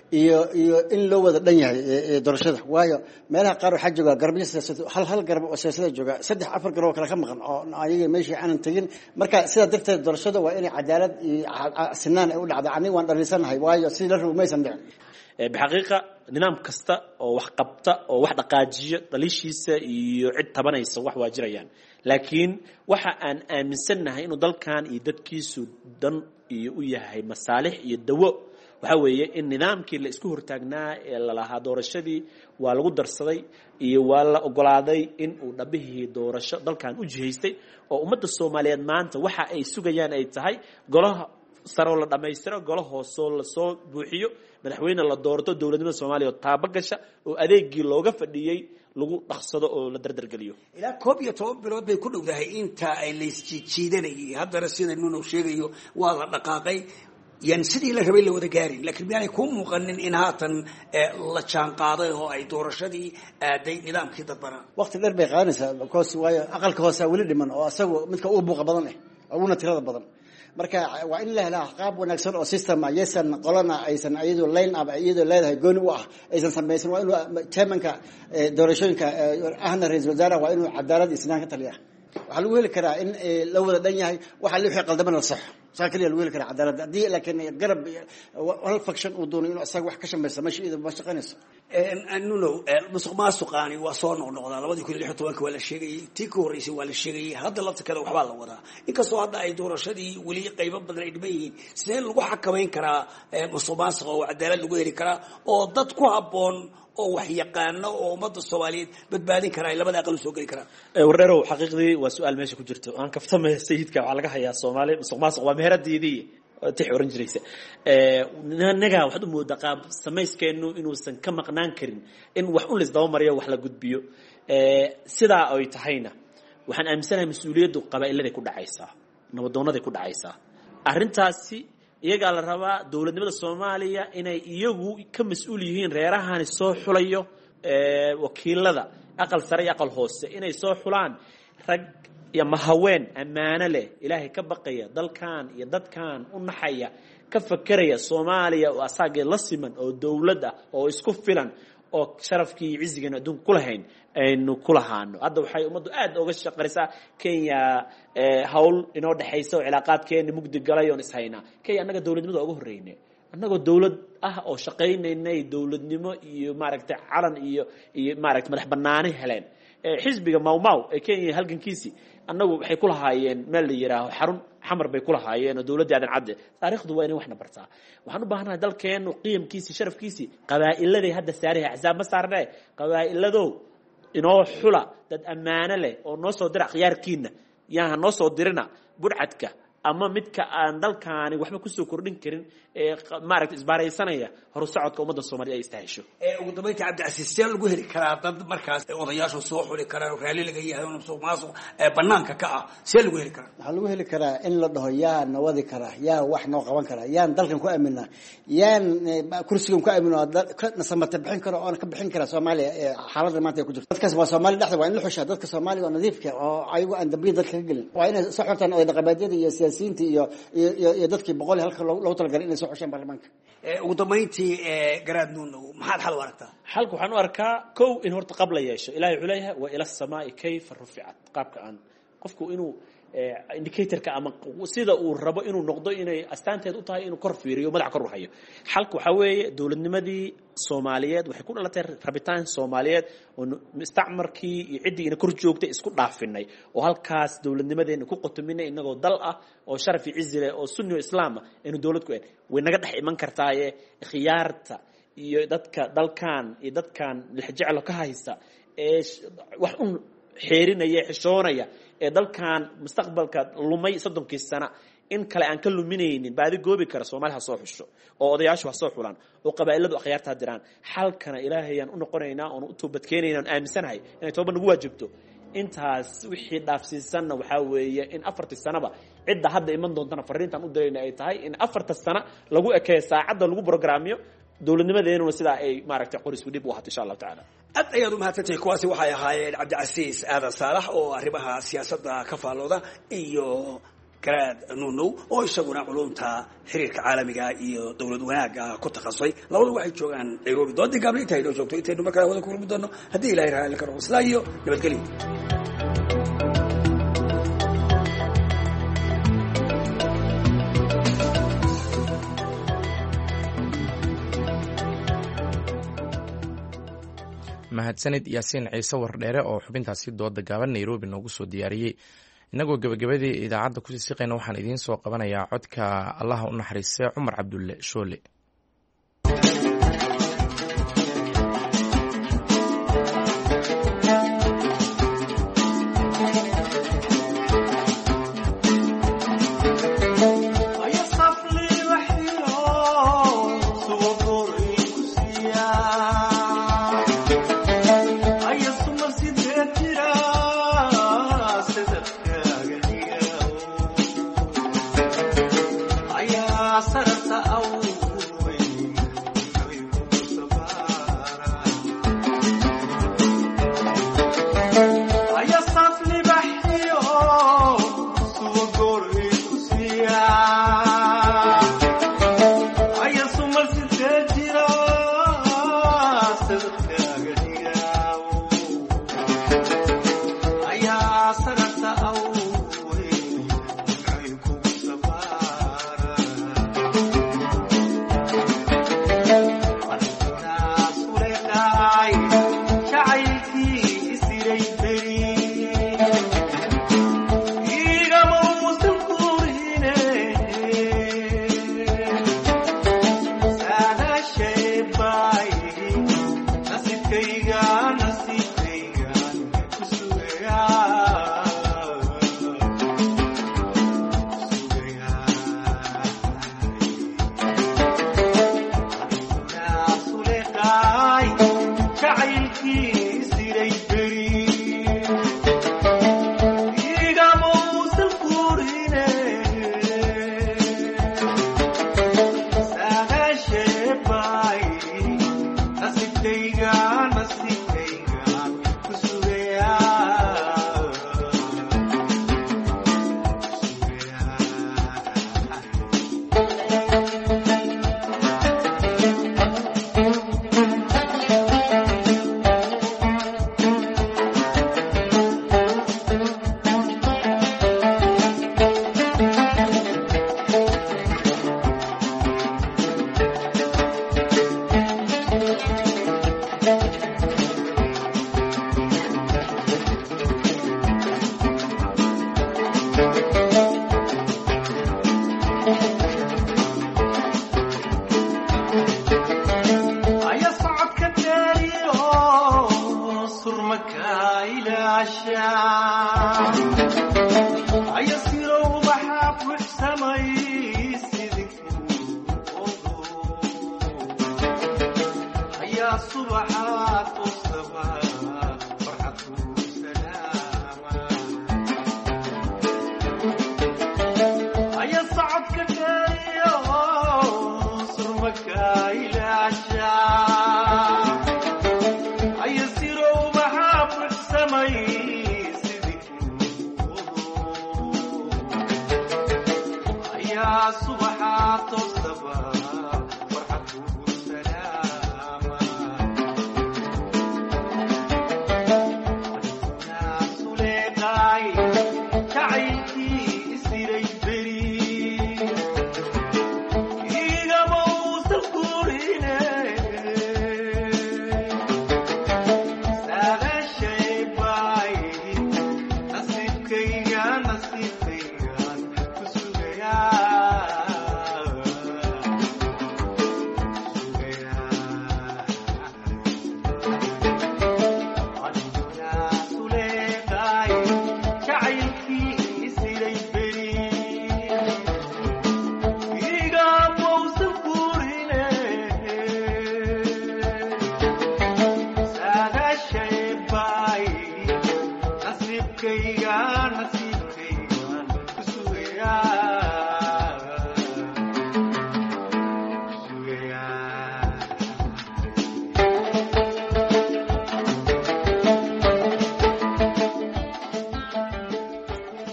iyo iyo in loo wada dhan yahay doorashada waayo meelaha qaar waxaa jooga garabyo siyaasadeed hal hal garab oo siyaasadeed jooga saddex afar garab oo kale ka maqan oo ayaga meeshii aanan tegin marka sidaa darteed doorashada waa inay cadaalad iyo sinaan ay u dhacdo aniga waan dhalinsanahay waayo sidii la rabo maysan dhicin bixaqiiqa nidaam kasta oo wax qabta oo wax dhaqaajiyo daliishiisa iyo cid tabanaysa wax waa jirayaan laakiin waxa aan aaminsannahay inuu dalkan iyo dadkiisu dan iyo u yahay masaalix iyo dawo waxa weeye in nidaamkii la isku hortaagnaa ee lalahaa doorashadii waa lagu darsaday iyo waa la ogolaaday in uu dhabihii doorasho dalkan u jihaystay oo ummadda soomaaliyeed maanta waxa ay sugayaan ay tahay golaha saroo la dhammaystiro golo hoosoo lasoo buuxiyo madaxweyne la doorto dowladnimada soomaaliya oo taaba gasha oo adeegii looga fadhiyey lagu dhaqsado oo la dardargeliyo ilaa koob iyo toban bilood bay ku dhowdahay inta ay laysjiijiidanayay haddana sida nunow sheegayo waa la dhaqaaqay yan sidii la rabay la wada gaarin laakiin miyaanay kuu muuqanin in haatan la jaan qaaday oo ay doorashadii aaday nidaamkii dadbanaa waqti dheer bay qaadanaysaa because waayo aqalka hoose weli dhiman oo asagu midka ugu buuqa badan eh uguna tirada badan marka waa in la helaa qaab wanaagsan oo system aysan qolana aysan iyadoo line up iyadoo leedahay gooni u ah aysan samaysan waa inuu chairmanka doorashooyinka ahna ra'iisul wasaaraha waa inuu cadaalad isnaan ka taliya waxaa lagu heli karaa in la wada dhan yahay waxa wixii qaldaman la sax saa kaliya lagu heli karaa cadaalad haddii laakiin garab hal faction uu doono inuu isaga wax ka shamaysa meesha iyada ma shaqaynayso nunow musuq maasuqaani waa soo noqnoqdaa labadii kun iyo lix iyo tobanka waa la sheegayey tii ka horreysay waa la sheegayey hadda laftirkeeda waxbaa la wadaa inkastoo hadda ay doorashadii weli qaybo badan ay dhiman yihiin sidee lagu xakamayn karaa musuq maasuqa oo cadaalad lagu heli karaa oo dad ku habboon oo wax yaqaano oo ummadda soomaaliyeed badbaadin karaa ay labada aqal u soo geli karaan wareerow xaqiiqdii waa su-aal meesha ku jirto aan kaftama sayidka waxaa laga hayaa soomaali musuq maasuq waa meheradiidii tix oran jiraysa naga waxaad u moodaa qaab samayskeenu inuusan ka maqnaan karin in wax un laisdaba mariyo wax la gudbiyo sidaa ay tahayna waxaan aaminsanahay mas-uuliyaddu qabaa'iladay ku dhacaysaa nabadoonaday ku dhacaysaa arrintaasi iyagaa la rabaa dowladnimada soomaaliya inay iyagu ka mas-uul yihiin reerahani soo xulayo wakiilada aqal sare iyo aqal hoose inay soo xulaan rag iyo mahaween ammaano leh ilaahay ka baqaya dalkan iyo dadkan u naxaya ka fakeraya soomaaliya oo asaagee la siman oo dowlad ah oo isku filan oo sharafkii iyo cizigeenu adduunka ku lahayn aynu ku lahaano hadda waxay ummaddu aad uga shaqaysaa kenya hawl inoo dhexaysa oo cilaaqaadkeeni mugdi galay oon ishaynaa kenya annaga dowladnimada uga horreynay annagoo dowlad ah oo shaqaynaynay dowladnimo iyo maaragtay calan iyo iyo maaragtay madax banaani heleen xisbiga mawmaw ee kenya halgankiisii annagu waxay ku lahaayeen meel la yidhaaho xarun xamar bay ku lahaayeen oo dowladda aadan cadde taariikhdu waa inay waxna bartaa waxaan u baahanahay dalkeennu qiimkiisii sharafkiisii qabaa'iladay hadda saarahay axsaab ma saarnee qabaa'iladow inoo xula dad ammaano leh oo noo soo dira akhyaarkiina yaaha noo soo dirina budhcadka ama midka aan dalkaani waxba kusoo kordhin karin ee maaragta isbaaraysanaya horu socodka ummadda soomaaliyed ay istahesho ugu dambeynta cabdicasiis see lagu heli karaa dad markaas odayaashu soo xuli karaan oo raalli laga yahay oo musuq maasuq banaanka ka ah see lagu heli karaa waxaa lagu heli karaa in la dhaho yaa na wadi karaa yaa wax noo qaban karaa yaan dalkan ku aaminaa yaan kursigan ku aamino na samata bixin karo oona ka bixin karaa soomaaliya xaaladda maanta ay ku jirto dadkaas waa soomaaliya dhexda waa in la xushaa dadka soomaaliya oo nadiifka oo ayagu aan dambiya dadka ka gelin waa inay soo xortaan oday dhaqameedyada iyo siyaasiyiinta iyo iyo iyo dadkii boqol halka loogu talagalay inay soo xushaan baarlamaanka ugu dambeyntii garaad nuunow maxaad xal u aragtaa xalka waxaan u arkaa kow in horta qab la yeesho ilahay wuxuu leeyahay wa ila samaa'i kayfa ruficat qaabka aan qofku inuu indicatorka ama sida uu rabo inuu noqdo inay astaanteed u tahay inuu kor fiiriyo madax kor u hayo xalka waxa weeye dowladnimadii Soomaaliyeed waxay ku dhalatay rabitaan Soomaaliyeed oo mustacmarkii iyo cidii ina kor joogtay isku dhaafinay oo halkaas dowladnimadeena ku qotominay inagoo dal ah oo sharaf iyo cizi leh oo sunni iyo islaam ah inuu dowlad ku yahay way naga dhex iman kartaaye khiyaarta iyo dadka dalkan iyo dadkan lixjeclo ka haysta ee wax un xeerinaya xishoonaya ee dalkan mustaqbalka lumay soddonkii sano in kale aan ka luminaynin baadi goobi kara Soomaaliya soo xusho oo odayaashu soo xulaan oo qabaa'iladu akhyaarta diraan xalkana ilaahayaan u noqonaynaa oo u toobad keenaynaa aan aaminsanahay inay toobad nagu waajibto intaas wixii dhaafsiisanna waxa weeye in afartii sanaba cidda hadda iman doontana fariintan u dirayna ay tahay in afarta sano lagu ekeeyo saacada lagu programyo dowladnimadeenu sida ay maaragtay qoris u dib u hato insha Allah taala aad ayaad u mahadsantahay kuwaasi waxay ahaayeen cabdicasiis aadan saalax oo arrimaha siyaasadda ka faalooda iyo garaad nuunow oo isaguna culumta xiriirka caalamiga iyo dowlad wanaagga ku takhasusay labadu waxay joogaan nairobi doodii gaabna intaa inoo joogto intaynu mar kale wada ku kulmi doono haddii ilahay raali ka noqo islaa iyo nabadgelyo mahadsanid yaasiin ciise wardheere oo xubintaasi dooda gaaban nairobi noogu soo diyaariyey inagoo gebagabadii idaacadda kusii siqayna waxaan idiin soo qabanayaa codka allaha u naxariistay cumar cabdulle shoole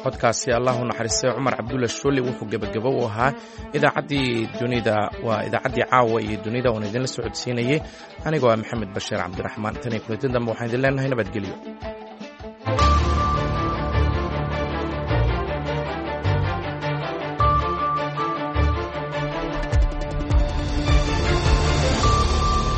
codkaasi allah u naxariistay cumar cabdulla shooli wuxuu gebagabo u ahaa idaacaddii dunida waa idaacaddii caawa iyo dunida oon idinla socodsiinayay anigoo ah maxamed bashiir cabdiraxmaan tan iyo kulanti dambe waxaan idin leenahay nabadgelyo